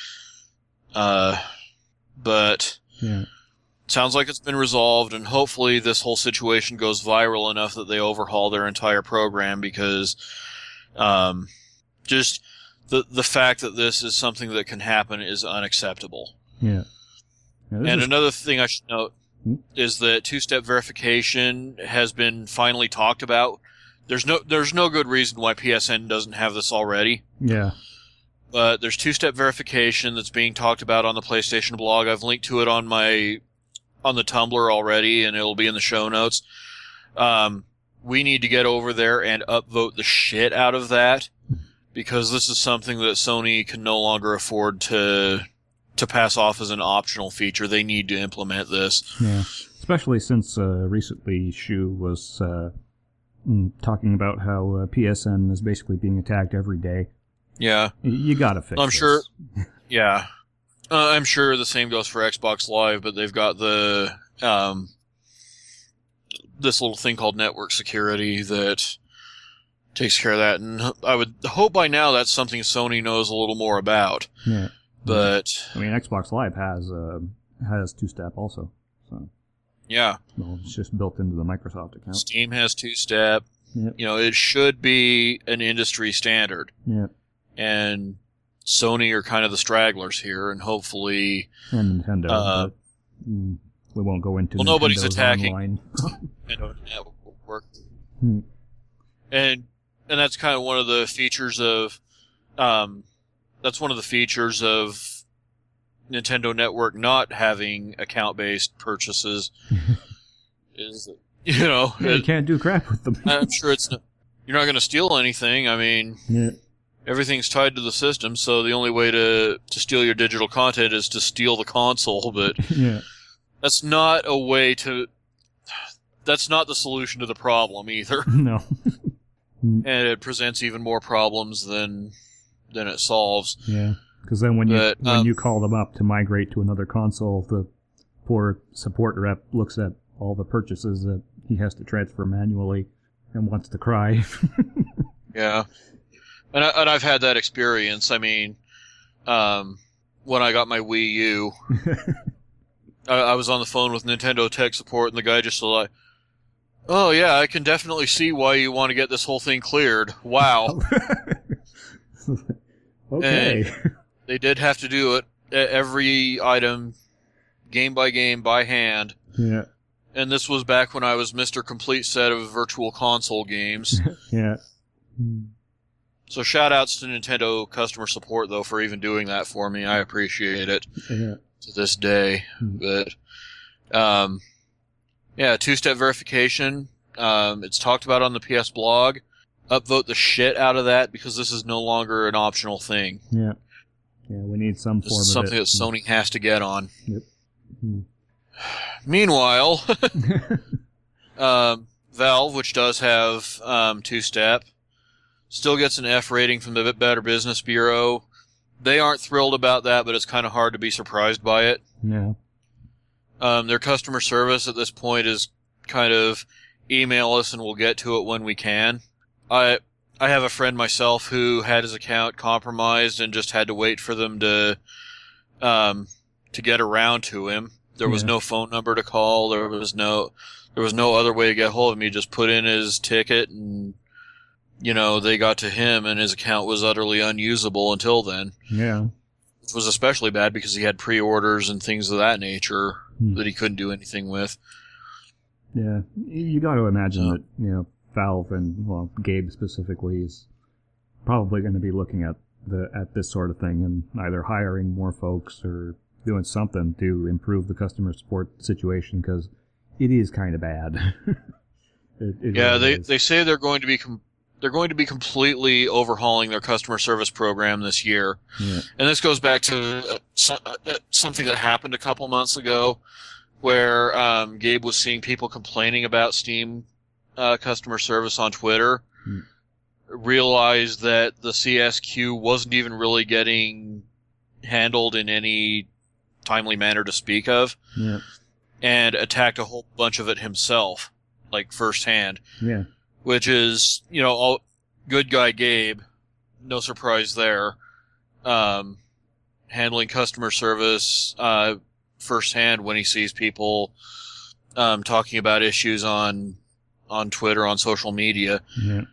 S2: Uh, but
S1: yeah.
S2: sounds like it's been resolved, and hopefully this whole situation goes viral enough that they overhaul their entire program, because um, just the the fact that this is something that can happen is unacceptable.
S1: Yeah. yeah
S2: and
S1: is...
S2: another thing I should note
S1: hmm?
S2: is that two-step verification has been finally talked about. There's no there's no good reason why P S N doesn't have this already.
S1: Yeah.
S2: But there's two-step verification that's being talked about on the PlayStation blog. I've linked to it on my on the Tumblr already, and it'll be in the show notes. Um, we need to get over there and upvote the shit out of that, because this is something that Sony can no longer afford to to pass off as an optional feature. They need to implement this.
S1: Yeah, especially since uh, recently Shu was uh, talking about how uh, P S N is basically being attacked every day.
S2: Yeah.
S1: You gotta fix
S2: I'm
S1: this.
S2: sure. Yeah. Uh, I'm sure the same goes for Xbox Live, but they've got the um, this little thing called network security that takes care of that, and I would hope by now that's something Sony knows a little more about.
S1: Yeah.
S2: But
S1: I mean, Xbox Live has uh, has two-step also. So
S2: yeah.
S1: Well, it's just built into the Microsoft account.
S2: Steam has two-step.
S1: Yep.
S2: You know, it should be an industry standard.
S1: Yeah.
S2: And Sony are kind of the stragglers here, and hopefully...
S1: And Nintendo.
S2: Uh,
S1: but, mm, we won't go into
S2: well,
S1: Nintendo's
S2: nobody's attacking
S1: online.
S2: Nintendo Network.
S1: Hmm.
S2: And and that's kind of one of the features of... Um, that's one of the features of Nintendo Network not having account-based purchases. is that, you know...
S1: Yeah, you can't do crap with them.
S2: I'm sure it's... Not, you're not going to steal anything. I mean...
S1: Yeah.
S2: Everything's tied to the system, so the only way to, to steal your digital content is to steal the console, but
S1: yeah.
S2: that's not a way to... That's not the solution to the problem, either.
S1: No.
S2: And it presents even more problems than than it solves.
S1: Yeah, because then when you
S2: but,
S1: when
S2: um,
S1: you call them up to migrate to another console, the poor support rep looks at all the purchases that he has to transfer manually and wants to cry.
S2: Yeah. And, I, and I've had that experience. I mean, um, when I got my Wii U, I, I was on the phone with Nintendo tech support, and the guy just was like, "Oh yeah, I can definitely see why you want to get this whole thing cleared. Wow."
S1: Okay.
S2: And they did have to do it, every item, game by game, by hand.
S1: Yeah.
S2: And this was back when I was Mister Complete Set of Virtual Console games.
S1: Yeah.
S2: So shout outs to Nintendo customer support, though, for even doing that for me. I appreciate it
S1: Yeah.
S2: to this day. But, um, Yeah, two-step verification. Um, it's talked about on the P S blog. Upvote the shit out of that because this is no longer an optional thing.
S1: Yeah. Yeah, we need some
S2: This
S1: form
S2: is
S1: of
S2: something
S1: it.
S2: that Sony has to get on.
S1: Yep. Hmm.
S2: Meanwhile, um, Valve, which does have um, two-step, still gets an F rating from the Better Business Bureau. They aren't thrilled about that, but it's kind of hard to be surprised by it.
S1: Yeah.
S2: Um, their customer service at this point is kind of email us and we'll get to it when we can. I I have a friend myself who had his account compromised and just had to wait for them to um to get around to him. There was
S1: Yeah.
S2: no phone number to call. There was no there was no other way to get hold of him. He just put in his ticket and you know they got to him and his account was utterly unusable until then.
S1: Yeah.
S2: It was especially bad because he had pre-orders and things of that nature
S1: Hmm.
S2: that he couldn't do anything with.
S1: Yeah. You got to imagine
S2: So-
S1: that, you know, Valve and, well, Gabe specifically is probably going to be looking at the at this sort of thing and either hiring more folks or doing something to improve the customer support situation because it is kind of bad. it, it
S2: Yeah,
S1: really
S2: they
S1: is.
S2: they say they're going to be com- they're going to be completely overhauling their customer service program this year,
S1: Yeah.
S2: and this goes back to uh, so- uh, something that happened a couple months ago, where um, Gabe was seeing people complaining about Steam uh, customer service on Twitter.
S1: Hmm.
S2: Realized that the C S Q wasn't even really getting handled in any timely manner to speak of,
S1: Yeah.
S2: and attacked a whole bunch of it himself, like firsthand.
S1: Yeah.
S2: Which is, you know, all, good guy Gabe, no surprise there, um, handling customer service uh, firsthand when he sees people um, talking about issues on on Twitter, on social media.
S1: Yeah.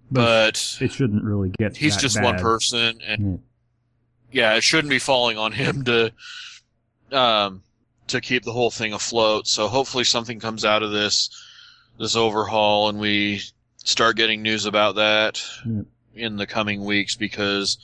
S2: But
S1: it shouldn't really get
S2: he's
S1: that
S2: just
S1: bad.
S2: one person, and
S1: Yeah.
S2: yeah, it shouldn't be falling on him to um, to keep the whole thing afloat. So hopefully something comes out of this this overhaul, and we start getting news about that
S1: Yeah.
S2: in the coming weeks. Because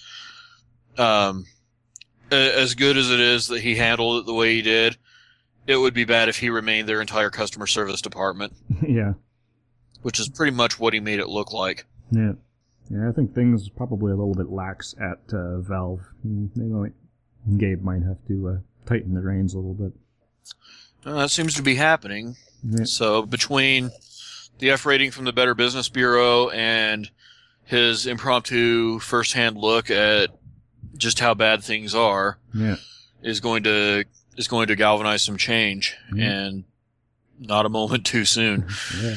S2: um, a- as good as it is that he handled it the way he did, it would be bad if he remained their entire customer service department,
S1: Yeah.
S2: which is pretty much what he made it look like.
S1: Yeah. Yeah, I think things probably a little bit lax at uh, Valve. Mm, They might, Gabe might have to uh, tighten the reins a little bit.
S2: Uh, that seems to be happening.
S1: Yeah.
S2: So between the F rating from the Better Business Bureau and his impromptu first-hand look at just how bad things are,
S1: Yeah.
S2: is going to is going to galvanize some change,
S1: Mhm.
S2: and not a moment too soon.
S1: Yeah.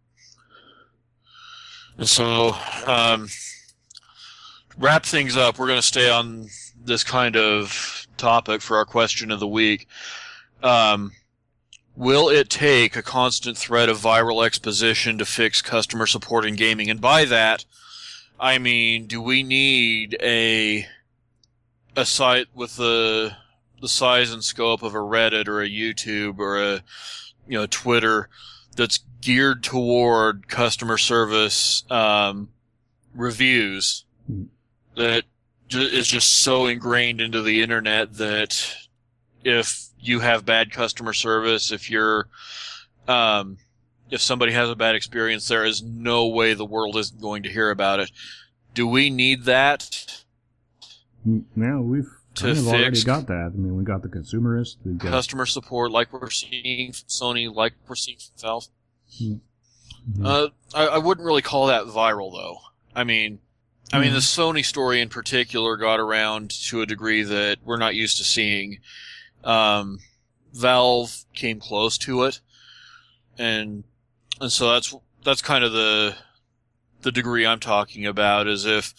S2: And so, um, wrap things up. We're going to stay on this kind of topic for our question of the week. Um, will it take a constant thread of viral exposition to fix customer support in gaming? And by that, I mean, do we need a a site with the the size and scope of a Reddit or a YouTube or a you know Twitter that's geared toward customer service um, reviews
S1: Hmm.
S2: that ju- is just so ingrained into the internet that if you have bad customer service, if you're um, if somebody has a bad experience, there is no way the world isn't going to hear about it. Do we need that?
S1: Mm, Yeah, we've
S2: To
S1: kind of already
S2: fix-
S1: got that. I mean, we got the consumerist. We've got
S2: Customer support, like we're seeing from Sony, like we're seeing from Valve.
S1: Mhm.
S2: Uh, I, I wouldn't really call that viral, though. I mean, I mean,
S1: Mhm.
S2: the Sony story in particular got around to a degree that we're not used to seeing. Um, Valve came close to it, and and so that's that's kind of the the degree I'm talking about. Is if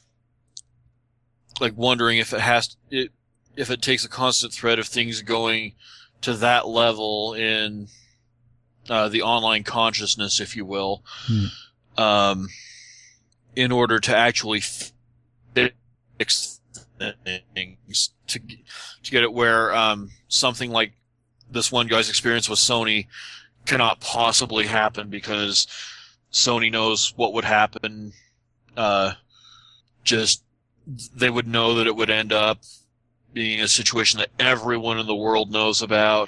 S2: like wondering if it has it if it takes a constant thread of things going to that level in uh, the online consciousness, if you will,
S1: Hmm.
S2: um, in order to actually fix things to to get it where um, something like this one guy's experience with Sony cannot possibly happen because Sony knows what would happen. Uh, just they would know that it would end up being a situation that everyone in the world knows about,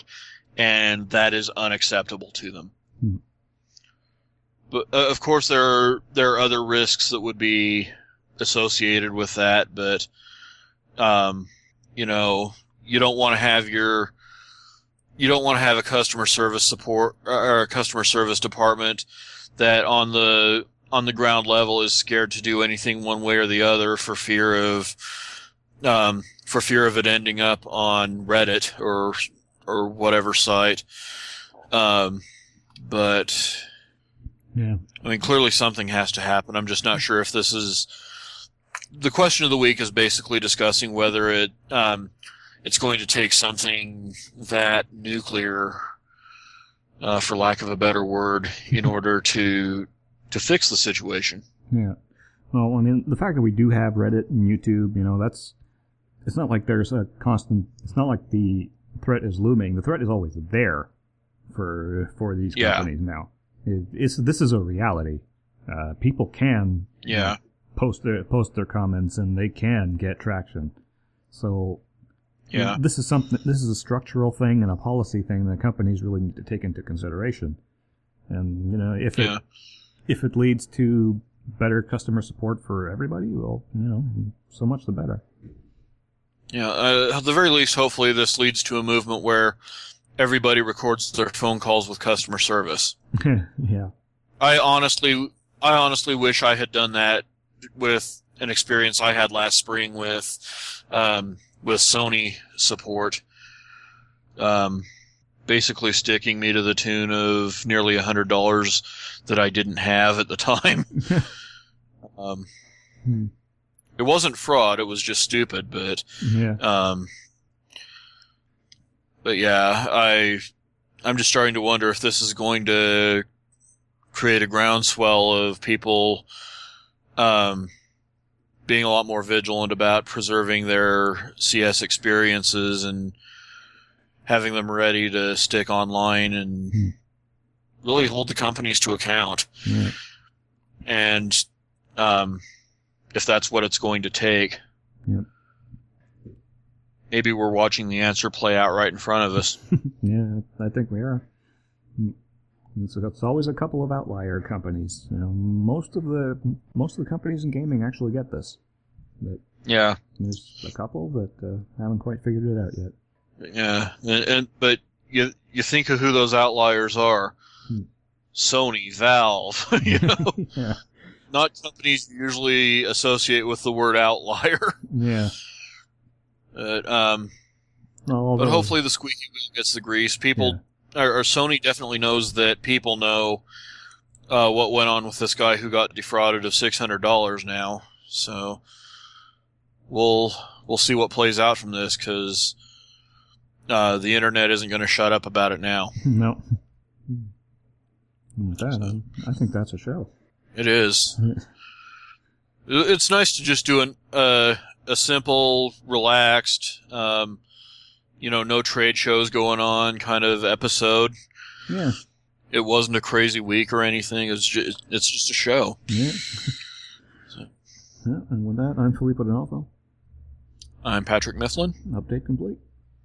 S2: and that is unacceptable to them.
S1: Hmm.
S2: But uh, of course, there are there are other risks that would be associated with that. But um, you know, you don't want to have your you don't want to have a customer service support or a customer service department that on the on the ground level is scared to do anything one way or the other for fear of um, for fear of it ending up on Reddit or or whatever site. Um, but
S1: yeah,
S2: I mean, clearly something has to happen. I'm just not sure if this is the question of the week is basically discussing whether it um, it's going to take something that nuclear, uh, for lack of a better word, in order to to fix the situation.
S1: Yeah. Well, I mean, the fact that we do have Reddit and YouTube, you know, that's it's not like there's a constant. It's not like the threat is looming. The threat is always there for for these
S2: Yeah.
S1: companies now. It, it's this is a reality. Uh, people can you
S2: Yeah.
S1: know, post their post their comments and they can get traction. So
S2: Yeah.
S1: this is something. This is a structural thing and a policy thing that companies really need to take into consideration. And you know, if
S2: Yeah.
S1: it if it leads to better customer support for everybody, well, you know, so much the better.
S2: Yeah, uh, at the very least, hopefully this leads to a movement where everybody records their phone calls with customer service.
S1: Yeah.
S2: I honestly, I honestly wish I had done that with an experience I had last spring with, um, with Sony support. Um, basically sticking me to the tune of nearly a hundred dollars that I didn't have at the time. um,
S1: Hmm.
S2: It wasn't fraud; it was just stupid. But
S1: Yeah.
S2: Um, but yeah, I, I'm just starting to wonder if this is going to create a groundswell of people, um, being a lot more vigilant about preserving their C S experiences and having them ready to stick online and
S1: Hmm.
S2: really hold the companies to account.
S1: Yeah.
S2: And, um, if that's what it's going to take.
S1: Yep.
S2: Maybe we're watching the answer play out right in front of us.
S1: Yeah, I think we are. So that's always a couple of outlier companies. You know, most of the most of the companies in gaming actually get this, but
S2: Yeah,
S1: there's a couple that uh, haven't quite figured it out yet.
S2: yeah, and, and but you you think of who those outliers are:
S1: Hmm.
S2: Sony, Valve. You know,
S1: Yeah.
S2: not companies you usually associate with the word outlier.
S1: Yeah.
S2: But um,
S1: Well, although,
S2: but hopefully the squeaky wheel gets the grease. People, or, or Sony definitely knows that people know uh, what went on with this guy who got defrauded of six hundred dollars now. So we'll we'll see what plays out from this, because uh, the internet isn't going to shut up about it now.
S1: No. With that, I, I think that's a show.
S2: It is. It's nice to just do an, uh, a simple, relaxed, um, you know, no trade shows going on kind of episode.
S1: Yeah.
S2: It wasn't a crazy week or anything. It's just, it's just a show.
S1: Yeah.
S2: So.
S1: Yeah. And with that, I'm Filippo D'Onofrio.
S2: I'm Patrick Mifflin.
S1: Update complete.